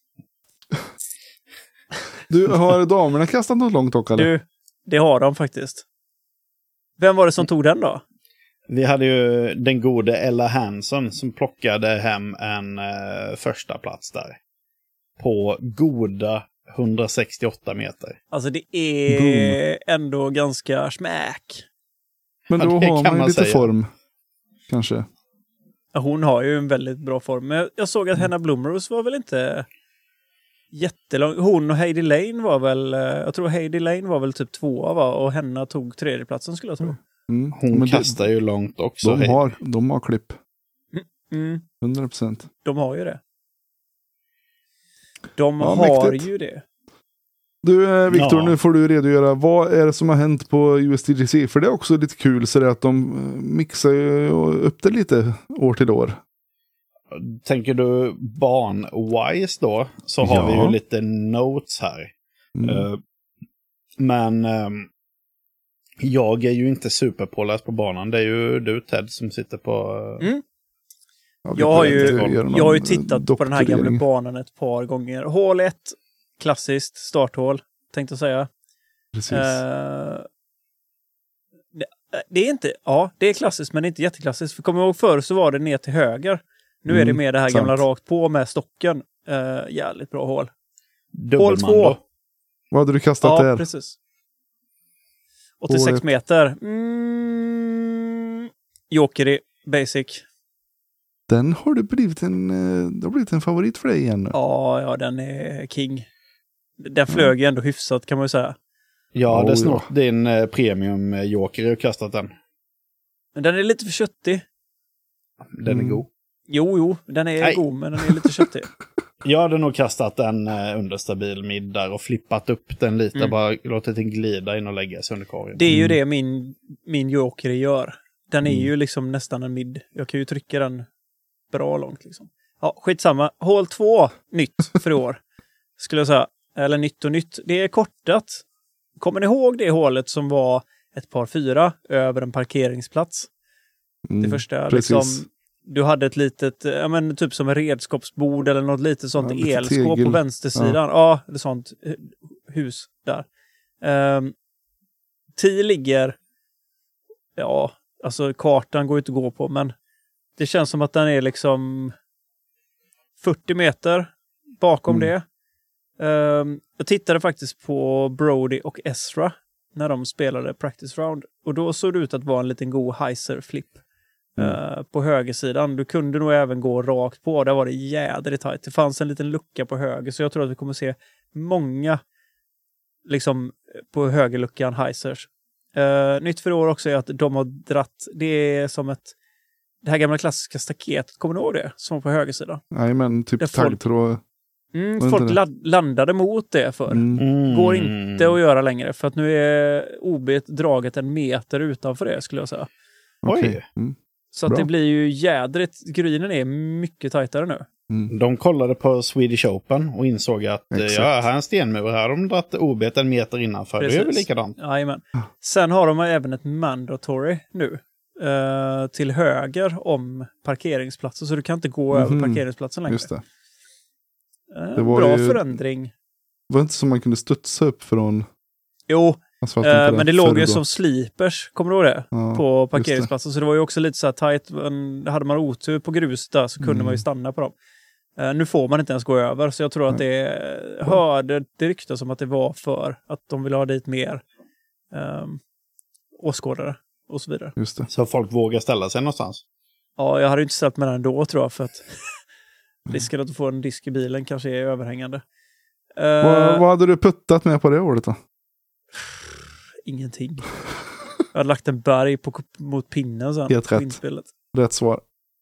Speaker 1: Du, har damerna kastat något långt också, eller?
Speaker 2: Du, det har de faktiskt. Vem var det som tog den då?
Speaker 4: Vi hade ju den gode Ella Hansen som plockade hem en första plats där. På goda 168 meter.
Speaker 2: Alltså det är ändå ganska smäck.
Speaker 1: Men då har man ju lite form, kanske.
Speaker 2: Ja, hon har ju en väldigt bra form. Men jag såg att Henna Blomrose var väl inte jättelång. Hon och Heidi Lane var väl, jag tror Heidi Lane var väl typ 2, va? Och Henna tog 3:e platsen, skulle jag tro.
Speaker 4: Hon kastar ju långt också.
Speaker 1: De har klipp. 100%.
Speaker 2: De har ju det. De har mäktigt. Ju det.
Speaker 1: Du, Viktor, nu får du redogöra. Vad är det som har hänt på USDGC? För det är också lite kul, så det är att de mixar ju upp det lite år till år.
Speaker 4: Tänker du barn-wise då, så har vi ju lite notes här. Men jag är ju inte superpåläst på banan. Det är ju du, Ted, som sitter på...
Speaker 2: Jag har ju tittat på den här gamla banan ett par gånger. Hål 1, klassiskt starthål, tänkte jag säga.
Speaker 1: Precis.
Speaker 2: Det är inte, det är klassiskt, men det är inte jätteklassiskt. För kommer jag ihåg förr så var det ner till höger. Nu är det med det här gamla rakt på med stocken. Jävligt bra hål. Hål 2.
Speaker 1: Vad hade du kastat där?
Speaker 2: Ja, precis. 86 meter. Jokeri, basic.
Speaker 1: Den har det blivit en favorit för dig igen nu.
Speaker 2: Ja, den är king. Den flög ändå hyfsat, kan man ju säga.
Speaker 4: Jag hade snart din premium Joker och kastat den.
Speaker 2: Men den är lite för köttig.
Speaker 4: Den är god.
Speaker 2: Jo, den är god, men den är lite köttig.
Speaker 4: Jag hade nog kastat en understabil mid där och flippat upp den lite. Bara låtit den glida in och lägga sig under korgen.
Speaker 2: Det är ju det min Joker gör. Den är ju liksom nästan en mid. Jag kan ju trycka den bra långt liksom. Ja, skitsamma. Hål 2, nytt för i år. Skulle jag säga. Eller nytt och nytt. Det är kortat. Kommer ni ihåg det hålet som var ett par 4 över en parkeringsplats? Det första liksom, du hade ett litet, typ som en redskapsbord eller något litet sånt elskåp på vänstersidan. Ja, det sånt hus där. 10 ligger, alltså kartan går inte att gå på, men det känns som att den är liksom 40 meter bakom det. Jag tittade faktiskt på Brody och Ezra när de spelade practice round. Och då såg det ut att vara en liten god heiser-flip på högersidan. Du kunde nog även gå rakt på. Där var det jädrigt tajt. Det fanns en liten lucka på höger. Så jag tror att vi kommer se många liksom på högerluckan heisers. Nytt för år också är att de har dratt. Det är som det här gamla klassiska staketet. Kommer du ihåg det? Som på högersidan.
Speaker 1: Nej, men typ taggtråd.
Speaker 2: Folk landade mot det för. Går inte att göra längre. För att nu är OB draget 1 meter utanför det, skulle jag säga.
Speaker 4: Oj.
Speaker 2: Så att det blir ju jädrigt. Grynen är mycket tajtare nu.
Speaker 4: De kollade på Swedish Open och insåg att här är en stenmur. Här har de dratt OB 1 meter innanför. Precis. Det är väl likadant.
Speaker 2: Jajamän. Sen har de även ett mandatory nu. Till höger om parkeringsplatsen. Så du kan inte gå över parkeringsplatsen längre.
Speaker 1: Just det.
Speaker 2: Det var bra förändring.
Speaker 1: Det var inte som man kunde studsa upp från...
Speaker 2: Jo, Men det låg ju som sleepers, kommer du ihåg det? På parkeringsplatsen. Så det var ju också lite så här tajt. Hade man otur på grus där så kunde man ju stanna på dem. Nu får man inte ens gå över. Så jag tror att hörde det ryktas som att det var för att de vill ha dit mer åskådare och så vidare.
Speaker 1: Just det.
Speaker 4: Så folk vågar ställa sig någonstans?
Speaker 2: Ja, jag hade ju inte ställt mig där ändå, tror jag, för att risken att få en disk i bilen kanske är överhängande.
Speaker 1: Vad hade du puttat med på det året då?
Speaker 2: Ingenting. Jag hade lagt en berg mot pinnen sen.
Speaker 1: Helt rätt. Rätt svar.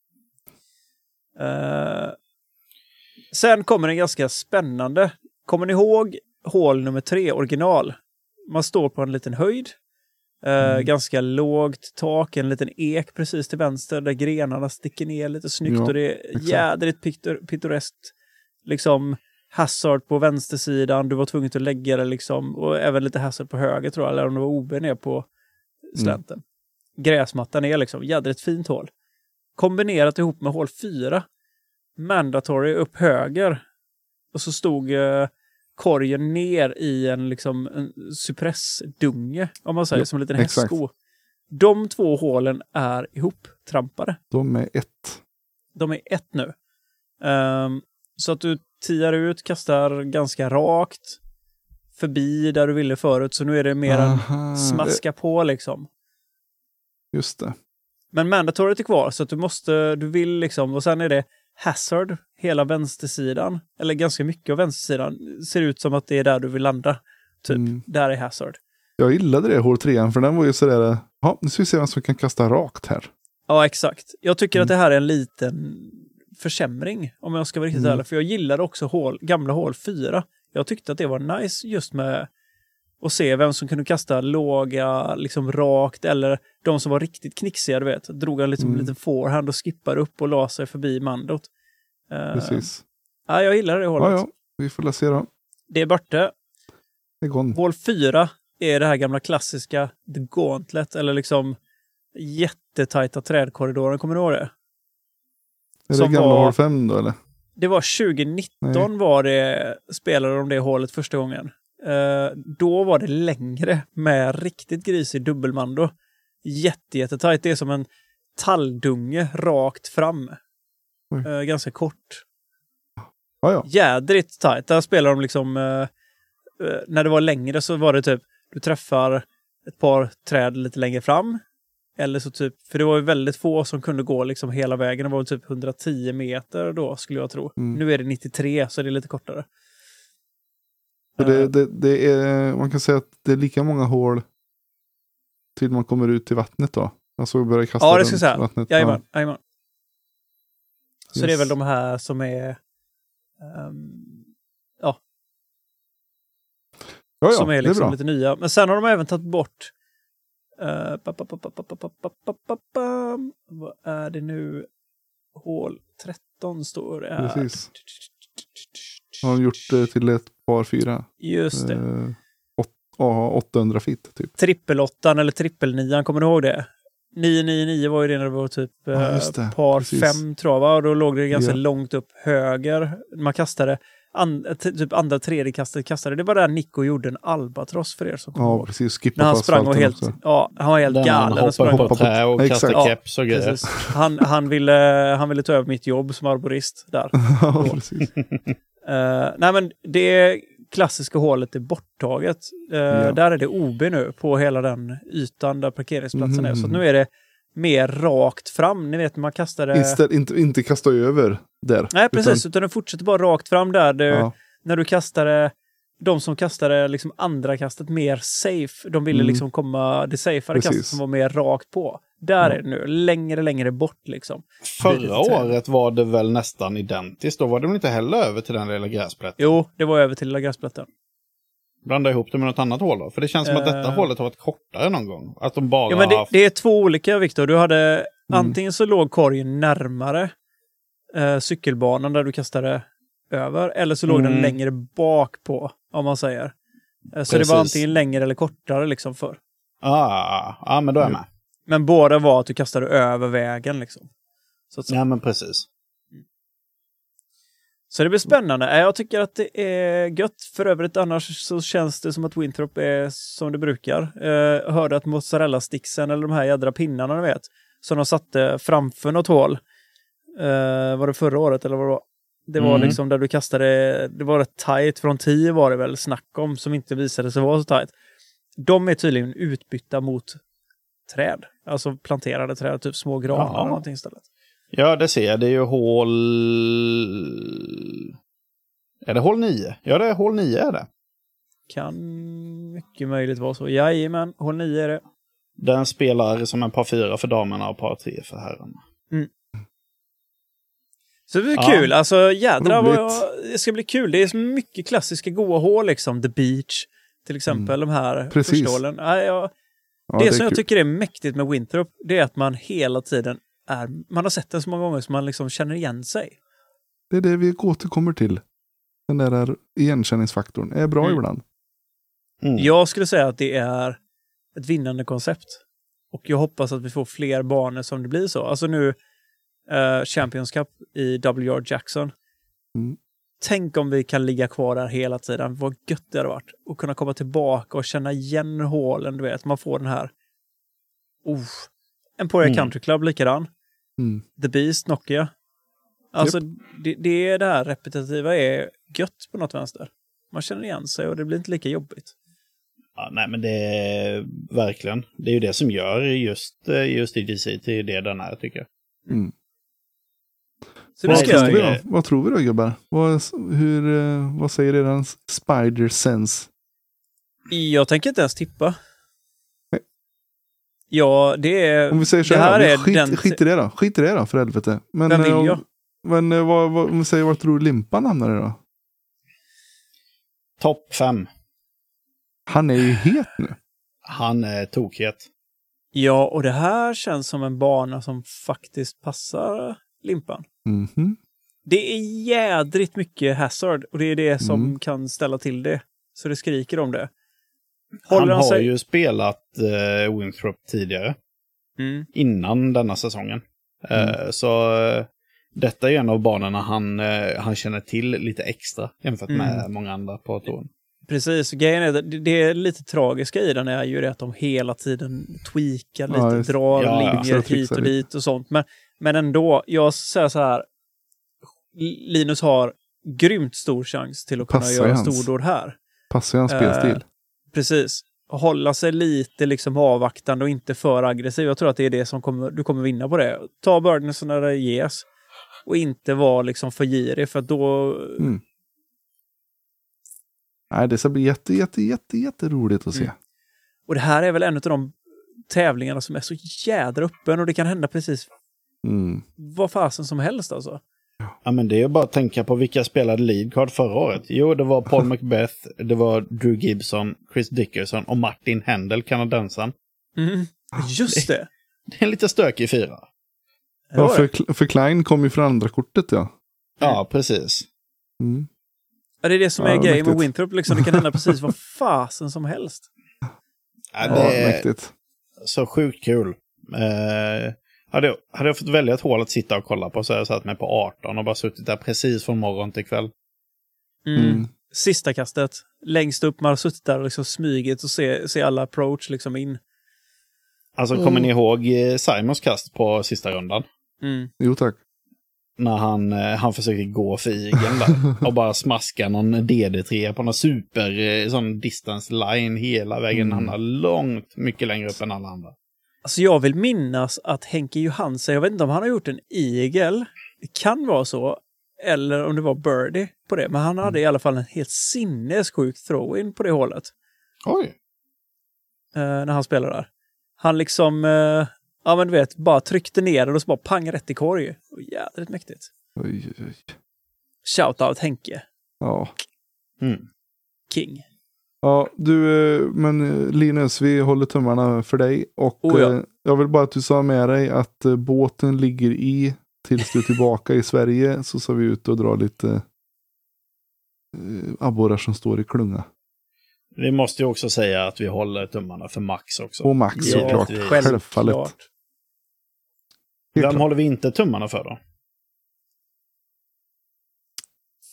Speaker 2: Sen kommer en ganska spännande. Kommer ni ihåg hål nummer 3, original? Man står på en liten höjd. Ganska lågt tak, en liten ek precis till vänster där grenarna sticker ner lite snyggt, och det är jädrigt pittoreskt. Liksom hazard på vänstersidan, du var tvungen att lägga det liksom, och även lite hazard på höger tror jag, eller om det var OB ner på slänten. Gräsmattan är liksom jädrigt fint hål. Kombinerat ihop med hål 4, mandatory upp höger, och så stod korgen ner i en cypressdunge, om man säger, som en liten hästsko. De 2 hålen är ihoptrampade.
Speaker 1: De är ett
Speaker 2: nu. Så att du tiar ut, kastar ganska rakt förbi där du ville förut, så nu är det mer en smaska på liksom.
Speaker 1: Just det.
Speaker 2: Men mandatory är kvar, så att du vill liksom, och sen är det hazard hela vänstersidan, eller ganska mycket av vänstersidan ser ut som att det är där du vill landa. Typ, där är hazard.
Speaker 1: Jag gillade det hål 3, för den var ju sådär, nu ska vi se vem som kan kasta rakt här.
Speaker 2: Ja, exakt. Jag tycker att det här är en liten försämring, om jag ska vara riktigt ärlig, för jag gillade också gamla hål 4. Jag tyckte att det var nice just med att se vem som kunde kasta låga, liksom rakt, eller de som var riktigt knixiga, du vet. Drog en liten forehand och skippade upp och la sig förbi mandot.
Speaker 1: Precis.
Speaker 2: Ja, jag gillar det hålet.
Speaker 1: Ja, vi får se då.
Speaker 2: Det är borta.
Speaker 1: Det är gone.
Speaker 2: Hål 4 är det här gamla klassiska The Gauntlet, eller liksom jättetajta trädkorridoren, kommer du ihåg det?
Speaker 1: Är det gamla hål 5 då, eller?
Speaker 2: Det var 2019 var det, spelade de det hålet första gången. Då var det längre med riktigt grisig dubbelmando. Jättetajt. Det är som en talldunge rakt fram. Ganska kort. Jädrigt tajt. Där spelar de liksom när det var längre så var det typ du träffar ett par träd lite längre fram. Eller så typ, för det var ju väldigt få som kunde gå liksom hela vägen. Det var typ 110 meter då, skulle jag tro. Nu är det 93, så det är lite kortare.
Speaker 1: Det är, man kan säga att det är lika många hål till man kommer ut till vattnet då. Alltså börjar kasta
Speaker 2: ja, det ska jag säga.
Speaker 1: Vattnet.
Speaker 2: Jajamän. Så det är väl de här som är som är liksom är lite nya. Men sen har de även tagit bort vad är det nu? Hål 13 står det här.
Speaker 1: Precis. Har de gjort det till ett par 4.
Speaker 2: Just det.
Speaker 1: 800 feet typ.
Speaker 2: Trippel-8 eller trippel-9, kommer du ihåg det? 999 var ju det när det var typ par 5 tror jag, va? Och då låg det ganska långt upp höger. Man kastade typ andra tredje kastade. Det var där Nico gjorde en albatross för er som kommer ihåg.
Speaker 1: Precis.
Speaker 2: När han sprang och helt också. Ja, han var helt galen.
Speaker 4: Han hoppade på trä och kastade keps och grejer.
Speaker 2: Han ville ta över mitt jobb som arborist där.
Speaker 1: Ja, precis.
Speaker 2: Nej, men det klassiska hålet är borttaget. Där är det OB nu på hela den ytan där parkeringsplatsen är. Så nu är det mer rakt fram. Ni vet, man kastade...
Speaker 1: Inte kasta över där.
Speaker 2: Nej, precis. Utan det fortsätter bara rakt fram där. När du kastade... De som kastade liksom andra kastet mer safe. De ville liksom komma det safeare kastet som var mer rakt på. Där är det nu. Längre bort liksom.
Speaker 4: Förra året var det väl nästan identiskt. Då var det väl inte heller över till den lilla gräsplätten?
Speaker 2: Jo, det var över till lilla gräsplätten.
Speaker 4: Blanda ihop det med något annat hål då? För det känns som att detta hålet har varit kortare någon gång. Att de bara
Speaker 2: men det är 2 olika, Viktor. Du hade antingen så låg korgen närmare cykelbanan där du kastade över. Eller så låg den längre bak på, om man säger. Så det var antingen längre eller kortare liksom för.
Speaker 4: Men då är jag med.
Speaker 2: Men båda var att du kastade över vägen liksom. Så att
Speaker 4: ja, men precis.
Speaker 2: Så det blir spännande. Jag tycker att det är gött. För övrigt annars så känns det som att Winthrop är som det brukar. Jag hörde att mozzarella-sticksen eller de här jädra pinnarna, ni vet, som de satte framför något hål. Var det förra året eller vad det var? Det var liksom där du kastade, det var rätt tight. Från 10 var det väl snack om, som inte visade sig vara så tight. De är tydligen utbytta mot träd. Alltså planterade träd, typ små granar eller någonting istället.
Speaker 4: Ja, det ser jag. Det är ju hål... Är det hål 9? Ja, det är hål 9 är det.
Speaker 2: Kan mycket möjligt vara så. Jajamän, hål 9 är det.
Speaker 4: Den spelar som en par 4 för damerna och par 3 för herrarna.
Speaker 2: Så det blir kul. Alltså jädra det ska bli kul. Det är så mycket klassiska goa hål liksom. The Beach till exempel. De här första hålen. Det som jag tycker är mäktigt med Winthrop, det är att man hela tiden man har sett den så många gånger som man liksom känner igen sig.
Speaker 1: Det är det vi återkommer till. Den där igenkänningsfaktorn är bra ibland.
Speaker 2: Jag skulle säga att det är ett vinnande koncept. Och jag hoppas att vi får fler banor som det blir så. Alltså nu Champions Cup i W.R. Jackson. Tänk om vi kan ligga kvar där hela tiden. Vad gött det hade varit. Och kunna komma tillbaka och känna igen hålen, du vet. Man får den här Emporia Country Club likadan. The Beast, Nokia. Alltså det är det här repetitiva är gött på något vänster. Man känner igen sig och det blir inte lika jobbigt.
Speaker 4: Ja, nej, men det är verkligen. Det är ju det som gör just EDC till det den är, tycker jag.
Speaker 2: Så
Speaker 1: vad tror vi då, gubbar? Vad säger eran Spider Sense?
Speaker 2: Jag tänker inte ens tippa. Nej. Ja, det är...
Speaker 1: Om vi säger så här, skit i det då, för helvete. Men,
Speaker 2: vem vill jag?
Speaker 1: Men om vi säger, vad tror du Limpan hamnar i då?
Speaker 4: Topp 5.
Speaker 1: Han är ju het nu.
Speaker 4: Han är tokhet.
Speaker 2: Ja, och det här känns som en bana som faktiskt passar Limpan. Det är jädrigt mycket hazard och det är det som kan ställa till det. Så det skriker om det.
Speaker 4: Han har ju spelat Winthrop tidigare. Innan denna säsongen. Så detta är en av banorna han känner till lite extra jämfört med många andra på touren.
Speaker 2: Precis, grejen är det är lite tragiska i den är ju det att de hela tiden tweakar lite, drar linjer hit och dit och sånt. Men ändå, jag säger så här, Linus har grymt stor chans till att kunna göra stordåd här.
Speaker 1: Passar hans spelstil.
Speaker 2: Precis. Hålla sig lite liksom avvaktande och inte för aggressiv. Jag tror att det är det som du kommer vinna på det. Ta burdens när det ges. Och inte vara liksom för girig, för att då...
Speaker 1: Nej, det ska bli jätteroligt att se.
Speaker 2: Och det här är väl en av de tävlingarna som är så jädra öppen och det kan hända precis vad fasen som helst alltså.
Speaker 4: Ja, men det är ju bara att tänka på vilka spelade leadcard förra året. Jo, det var Paul Macbeth, det var Drew Gibson, Chris Dickerson och Martin Händel, kanadensan.
Speaker 2: Just det.
Speaker 4: Det är en lite stökig 4.
Speaker 1: Ja, för Klein kom ju från andra kortet, ja.
Speaker 4: Ja, precis.
Speaker 2: Ja, det är det som är grejen med Winthrop. Liksom. Det kan hända precis vad fasen som helst.
Speaker 4: Ja, det är mäktigt. Så sjukt kul. Hade jag fått välja ett hål att sitta och kolla på så hade jag satt mig på 18 och bara suttit där precis från morgon till kväll.
Speaker 2: Sista kastet. Längst upp, man har suttit där och liksom smygit och se alla approach liksom in.
Speaker 4: Alltså, kommer ni ihåg Simons kast på sista rundan?
Speaker 1: Jo, tack.
Speaker 4: När han försökte gå för igen där och bara smaska någon DD3 på någon super sån distance line hela vägen. Han har långt, mycket längre upp än alla andra.
Speaker 2: Alltså jag vill minnas att Henke Johansson, jag vet inte om han har gjort en eagle, det kan vara så, eller om det var birdie på det, men han hade i alla fall en helt sinnessjuk throw-in på det hålet.
Speaker 4: Oj!
Speaker 2: När han spelade där. Han liksom, ja men du vet, bara tryckte ner den och så bara pang rätt i korg. Och jädrigt mäktigt.
Speaker 1: Oj.
Speaker 2: Shoutout Henke.
Speaker 1: Ja.
Speaker 2: King.
Speaker 1: Ja, men Linus, vi håller tummarna för dig. Och jag vill bara att du sa med dig att båten ligger i tills du är tillbaka i Sverige. Så ska vi ut och dra lite abborrar som står i klunga.
Speaker 4: Vi måste ju också säga att vi håller tummarna för Max också.
Speaker 1: Och Max, såklart. Självfallet.
Speaker 4: Vem håller vi inte tummarna för då?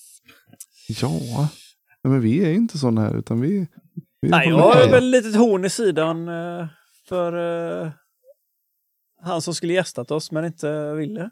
Speaker 1: Ja, men vi är inte sådana här, utan vi
Speaker 2: nej, jag har väl ett litet horn i sidan för han som skulle gästat oss men inte ville.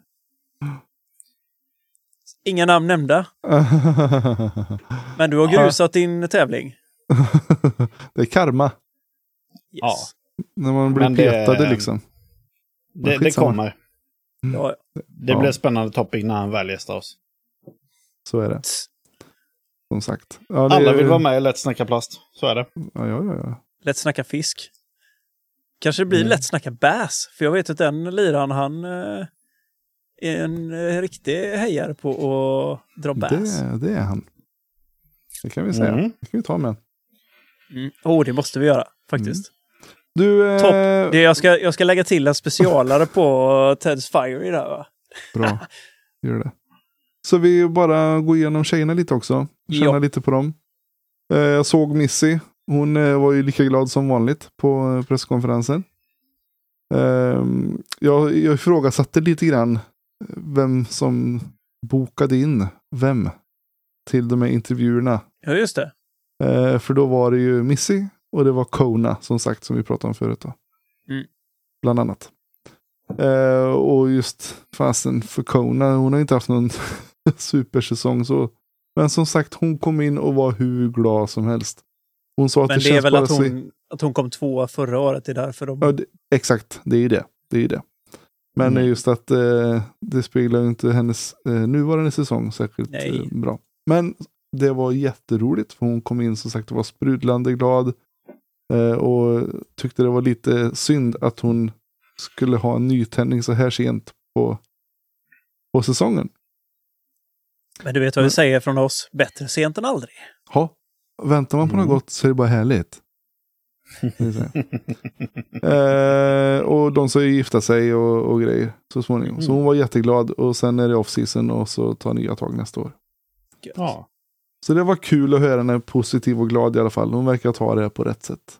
Speaker 2: Inga namn nämnda. Men du har grusat din tävling.
Speaker 1: Det är karma.
Speaker 2: Yes.
Speaker 4: Ja.
Speaker 1: När man blir petade liksom.
Speaker 4: Det kommer.
Speaker 2: Ja.
Speaker 4: Det blir spännande topic när han väl gästar oss.
Speaker 1: Så är det. Som sagt. Ja,
Speaker 4: alla vill vara med i Lätt snacka plast. Så är det.
Speaker 1: Ja.
Speaker 2: Lätt snacka fisk. Kanske det blir lätt snacka bass. För jag vet att den liran, han är en riktig hejare på att dra bass.
Speaker 1: Det är han. Det kan vi säga. Det kan vi ta med.
Speaker 2: Det måste vi göra faktiskt.
Speaker 1: Du,
Speaker 2: topp. Jag ska lägga till en specialare på Ted's Fiery där, va?
Speaker 1: Bra. Gör det. Så vi bara går igenom tjejerna lite också. Känna lite på dem. Jag såg Missy. Hon var ju lika glad som vanligt på presskonferensen. Jag ifrågasatte lite grann vem som bokade in vem till de här intervjuerna.
Speaker 2: Ja, just det.
Speaker 1: För då var det ju Missy och det var Kona, som sagt, som vi pratade om förut då. Bland annat. Och just fasen för Kona, hon har inte haft någon supersäsong så. Men som sagt, hon kom in och var hur glad som helst. Hon sa att
Speaker 2: men det är väl att hon kom 2 förra året, det är därför de...
Speaker 1: Ja, exakt, det är det. Men just att det speglar ju inte hennes nuvarande säsong särskilt bra. Men det var jätteroligt, för hon kom in som sagt och var sprudlande glad. Och tyckte det var lite synd att hon skulle ha en nytändning så här sent på säsongen.
Speaker 2: Men du vet vad vi säger från oss, bättre sent än aldrig.
Speaker 1: Ja, väntar man på något gott så är det bara härligt. Och de ska ju gifta sig och grejer så småningom. Så hon var jätteglad och sen är det off-season och så tar nya tag nästa år.
Speaker 4: Ja.
Speaker 1: Så det var kul att höra henne positiv och glad i alla fall. Hon verkar ta det på rätt sätt.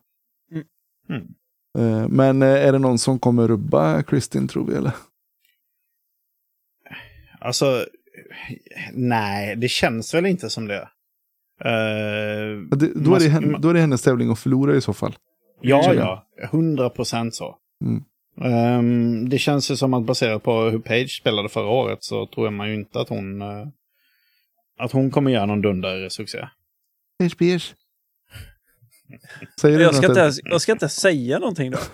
Speaker 1: Men är det någon som kommer rubba Kristin, tror vi, eller?
Speaker 4: Alltså, nej, det känns väl inte som det.
Speaker 1: Då är det hennes tävling att förlora i så fall.
Speaker 4: Ja, 100% så. Det känns ju som att baserat på hur Paige spelade förra året så tror man ju inte att hon kommer göra någon dundersuccé.
Speaker 1: Paige.
Speaker 2: Jag ska inte säga någonting då.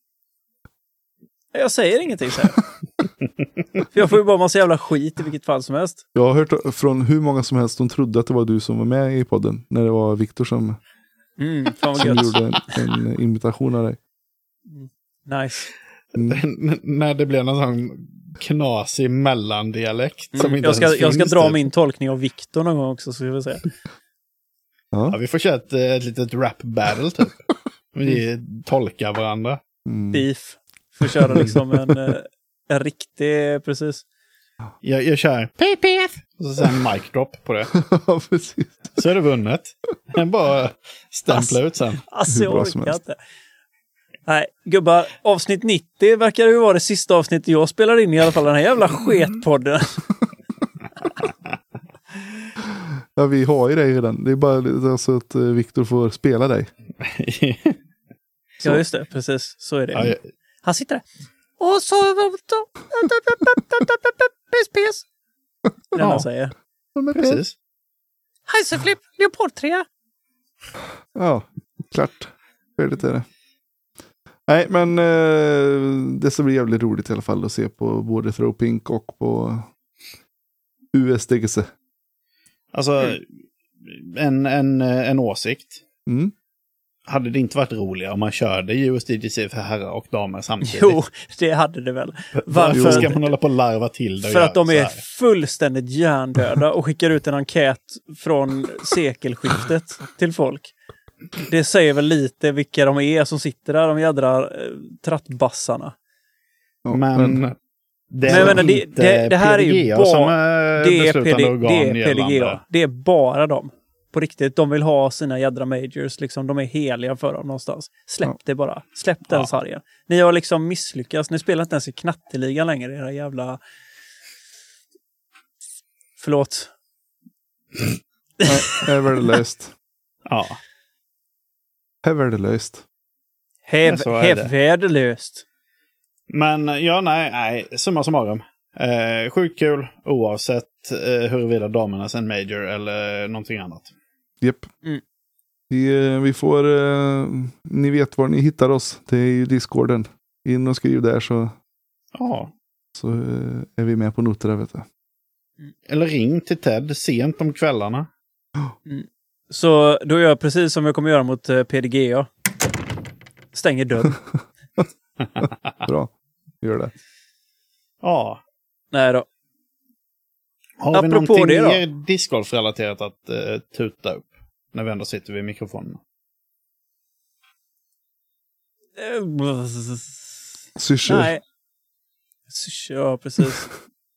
Speaker 2: Jag säger ingenting så här. För jag får ju bara massa jävla skit i vilket fall som helst.
Speaker 1: Jag har hört från hur många som helst de trodde att det var du som var med i podden. När det var Viktor som gjorde en imitation av dig.
Speaker 2: Nice.
Speaker 4: När det blev någon sån knasig mellandialekt.
Speaker 2: Jag ska dra min tolkning av Viktor någon gång också, så vi får se.
Speaker 4: Ja, vi får köra ett litet rap battle typ. Vi tolkar varandra.
Speaker 2: Beef. Får köra liksom en riktig, precis.
Speaker 4: Jag kör PPF och så sen mic drop på det.
Speaker 1: Ja, precis.
Speaker 4: Så är det vunnet. Jag bara stämpla ut sen.
Speaker 2: Alltså jag orkar inte. Nej, gubbar, avsnitt 90 verkar ju vara det sista avsnittet jag spelar in i alla fall, den här jävla sketpodden.
Speaker 1: Ja, vi har ju det redan. Det är bara så att Viktor får spela dig.
Speaker 2: Ja, just det, precis. Så är det.
Speaker 4: Ja,
Speaker 2: Han sitter där. Och så... Pes. Det han säger.
Speaker 4: Precis.
Speaker 2: Heisenflip, Leopold 3.
Speaker 1: Ja, klart. Färdigt är det. Nej, men det ska bli jävligt roligt i alla fall att se på både Throw Pink och på USDGC.
Speaker 4: Alltså, en åsikt.
Speaker 1: Mm.
Speaker 4: Hade det inte varit roligare om man körde USDGC för herrar och damer samtidigt?
Speaker 2: Jo, det hade det väl.
Speaker 4: Varför ska man hålla på och larva till det?
Speaker 2: För att de är fullständigt hjärndöda och skickar ut en enkät från sekelskiftet till folk. Det säger väl lite vilka de är som sitter där, de jädra trattbassarna.
Speaker 4: Ja, men det här är ju
Speaker 2: PDGA. Det är bara dem. På riktigt, de vill ha sina jädra majors, liksom, de är heliga för dem någonstans. Släpp det bara. Släpp den sargen. Ni har liksom misslyckats. Ni spelar inte ens i knatteligan längre, era jävla... Förlåt.
Speaker 1: Nej, är värdelöst.
Speaker 4: Ja.
Speaker 1: Är värdelöst.
Speaker 2: Värdelöst.
Speaker 4: Men ja, nej, summa summarum. Sjukt kul oavsett huruvida damernas en major eller någonting annat.
Speaker 1: Japp. Vi får, ni vet var ni hittar oss. Det är ju Discorden. In och skriv där så är vi med på noter, vet du.
Speaker 4: Eller ring till Ted sent om kvällarna.
Speaker 2: Så då gör jag precis som jag kommer göra mot PDGA. Stänger dörren.
Speaker 1: Bra, gör det.
Speaker 4: Ja.
Speaker 2: Nej då.
Speaker 4: Har vi någonting mer discgolf-relaterat att tuta upp när vi ändå sitter vid mikrofonen?
Speaker 1: Syrsor.
Speaker 2: Nej. Ja, precis.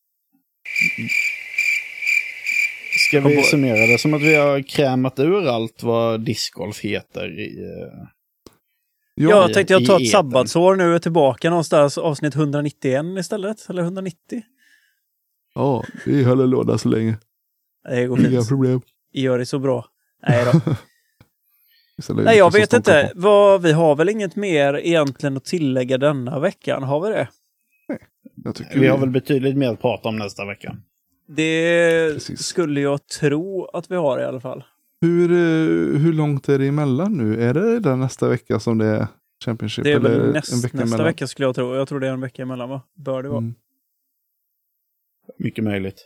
Speaker 4: Ska vi summera det som att vi har krämat ur allt vad discgolf heter i...
Speaker 2: Jag tänkte jag tar ett sabbatsår nu och tillbaka någonstans avsnitt 191 istället. Eller 190.
Speaker 1: Ja, vi håller låda så länge.
Speaker 2: Det går fint.
Speaker 1: Inga problem.
Speaker 2: Gör det så bra. Nej då. Nej, jag vet inte. Vi har väl inget mer egentligen att tillägga denna veckan. Har vi det?
Speaker 1: Nej, jag tycker
Speaker 4: vi har väl betydligt mer att prata om nästa vecka.
Speaker 2: Det skulle jag tro att vi har i alla fall.
Speaker 1: Hur långt är det emellan nu? Är det den nästa vecka som det är Championship?
Speaker 2: Det är väl
Speaker 1: eller
Speaker 2: nästa vecka skulle jag tro. Jag tror det är en vecka emellan, va? Bör det vara.
Speaker 4: Mycket möjligt.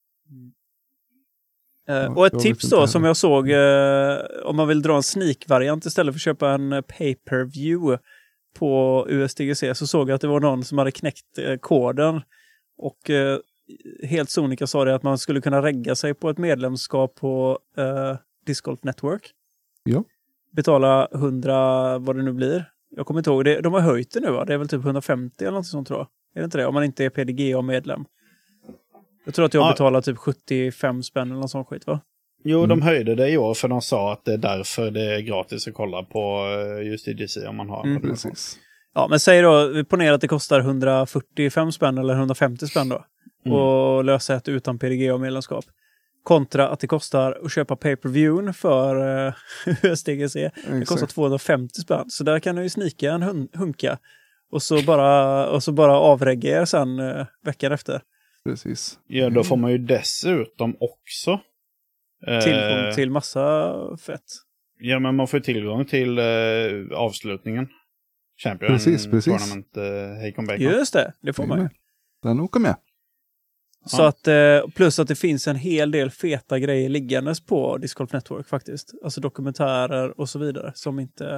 Speaker 2: Och ett tips då som jag såg, om man vill dra en sneak-variant istället för att köpa en pay-per-view på USDGC, så såg jag att det var någon som hade knäckt koden och helt sonika sa det att man skulle kunna regga sig på ett medlemskap på Disc Golf Network.
Speaker 1: Ja.
Speaker 2: Betala 100, vad det nu blir. Jag kommer inte ihåg det. De har höjt det nu, va? Det är väl typ 150 eller något sånt, tror jag. Är det inte det? Om man inte är PDGA-medlem. Jag tror att jag betalar typ 75 spänn eller något sånt skit, va?
Speaker 4: Jo, de höjde det i år för de sa att det är därför det är gratis att kolla på just IDC om man har.
Speaker 1: Precis.
Speaker 2: Ja, men säg då, vi ponerar att det kostar 145 spänn eller 150 spänn då. Och lösa ett utan PDGA-medlemskap. Kontra att det kostar att köpa pay-per-viewn för USDGC. Det kostar 250 spänn. Så där kan du ju snika en hunka. Och så bara avregga er sen veckan efter.
Speaker 1: Precis.
Speaker 4: Ja, då får man ju dessutom också
Speaker 2: tillgång till massa fett.
Speaker 4: Ja, men man får tillgång till avslutningen. Champion
Speaker 1: precis.
Speaker 4: Tournament Heikon Bacon.
Speaker 2: Just det får man ju.
Speaker 1: Den åker med.
Speaker 2: Så att, plus att det finns en hel del feta grejer liggandes på Disc Golf Network faktiskt. Alltså dokumentärer och så vidare som inte...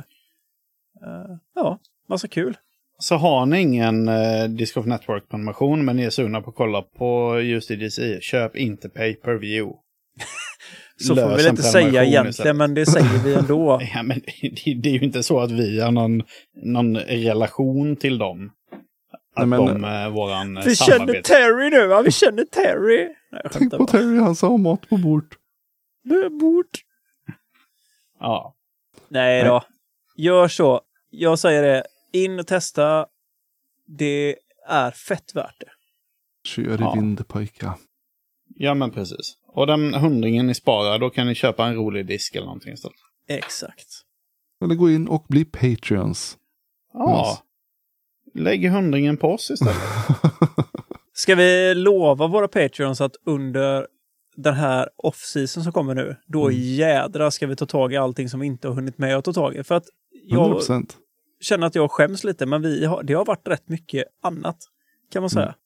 Speaker 2: massa kul.
Speaker 4: Så har ni ingen Disc Golf Network-prenumeration men ni är sugna på att kolla på just IDC, köp inte pay-per-view.
Speaker 2: Så får vi väl inte säga egentligen, men det säger vi ändå.
Speaker 4: Ja, men det är ju inte så att vi har någon relation till dem. Att de är våran
Speaker 2: vi
Speaker 4: samarbete.
Speaker 2: Känner Terry nu, va? Vi känner Terry. Nej,
Speaker 1: tänk på Terry, han sa mat på bord.
Speaker 2: Bord.
Speaker 4: Ja.
Speaker 2: Nej då. Gör så. Jag säger det. In och testa. Det är fett värt det.
Speaker 1: Kör i vindpojka.
Speaker 4: Ja, men precis. Och den 100 ni sparar, då kan ni köpa en rolig disk eller någonting istället.
Speaker 2: Exakt.
Speaker 1: Eller gå in och bli Patreons.
Speaker 4: Ja. Lägg 100 på oss istället.
Speaker 2: Ska vi lova våra Patreons att under den här off-season som kommer nu, då jädra ska vi ta tag i allting som vi inte har hunnit med att ta tag i. För att jag
Speaker 1: 100%.
Speaker 2: känner att jag skäms lite, men det har varit rätt mycket annat, kan man säga.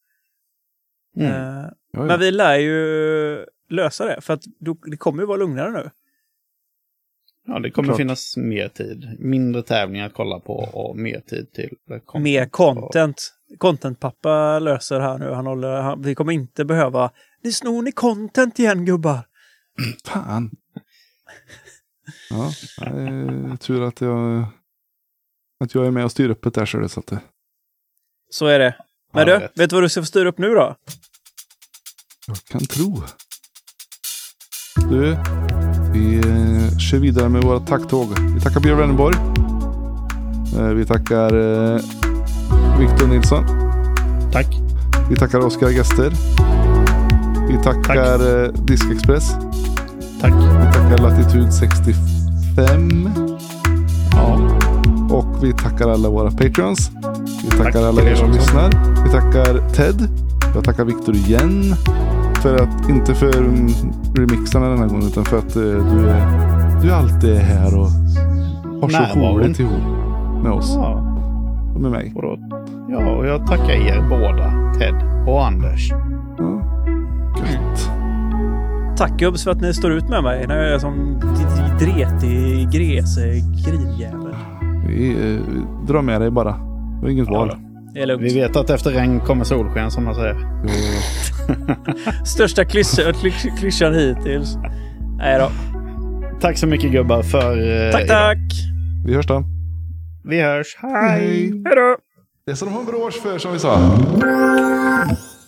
Speaker 2: Men vi lär ju lösa det, för att det kommer ju vara lugnare nu.
Speaker 4: Ja, det kommer finnas mer tid. Mindre tävlingar att kolla på och mer tid till content.
Speaker 2: Mer content. Content-pappa löser här nu. Vi kommer inte behöva... Ni snor ni content igen, gubbar.
Speaker 1: Fan. Ja, tur att jag är med och styr upp det där. Så, att
Speaker 2: så är det. Men du, vet du vad du ska få styra upp nu då?
Speaker 1: Jag kan tro. Du, vi kör vidare med våra tacktåg. Vi tackar Björn Wennerborg. Vi tackar Victor Nilsson.
Speaker 4: Tack.
Speaker 1: Vi tackar Oskar Gäster. Vi tackar Disc Express.
Speaker 4: Tack.
Speaker 1: Vi tackar Latitude 65. Ja. Och vi tackar alla våra Patreons. Vi tackar alla er som lyssnar. Vi tackar Ted. Jag tackar Victor igen. Inte för remixarna den här gången, utan för att du alltid är här och har så roligt ihop med oss.
Speaker 4: Ja.
Speaker 1: Och med mig.
Speaker 4: Ja, och jag tackar er båda, Ted och Anders.
Speaker 1: Ja. Gött.
Speaker 2: Tack gubbs för att ni står ut med mig när jag är som dretig grinjävel.
Speaker 1: Vi drar med dig bara. Det är inget val.
Speaker 2: Det är lugnt.
Speaker 4: Vi vet att efter regn kommer solsken, som man säger.
Speaker 2: Största klyschan hittills. Nej då.
Speaker 4: Tack så mycket gubbar för...
Speaker 2: Tack!
Speaker 1: Vi hörs då.
Speaker 4: Vi hörs. Hej!
Speaker 2: Hej då!
Speaker 1: Det är som de har en bra års för, som vi sa.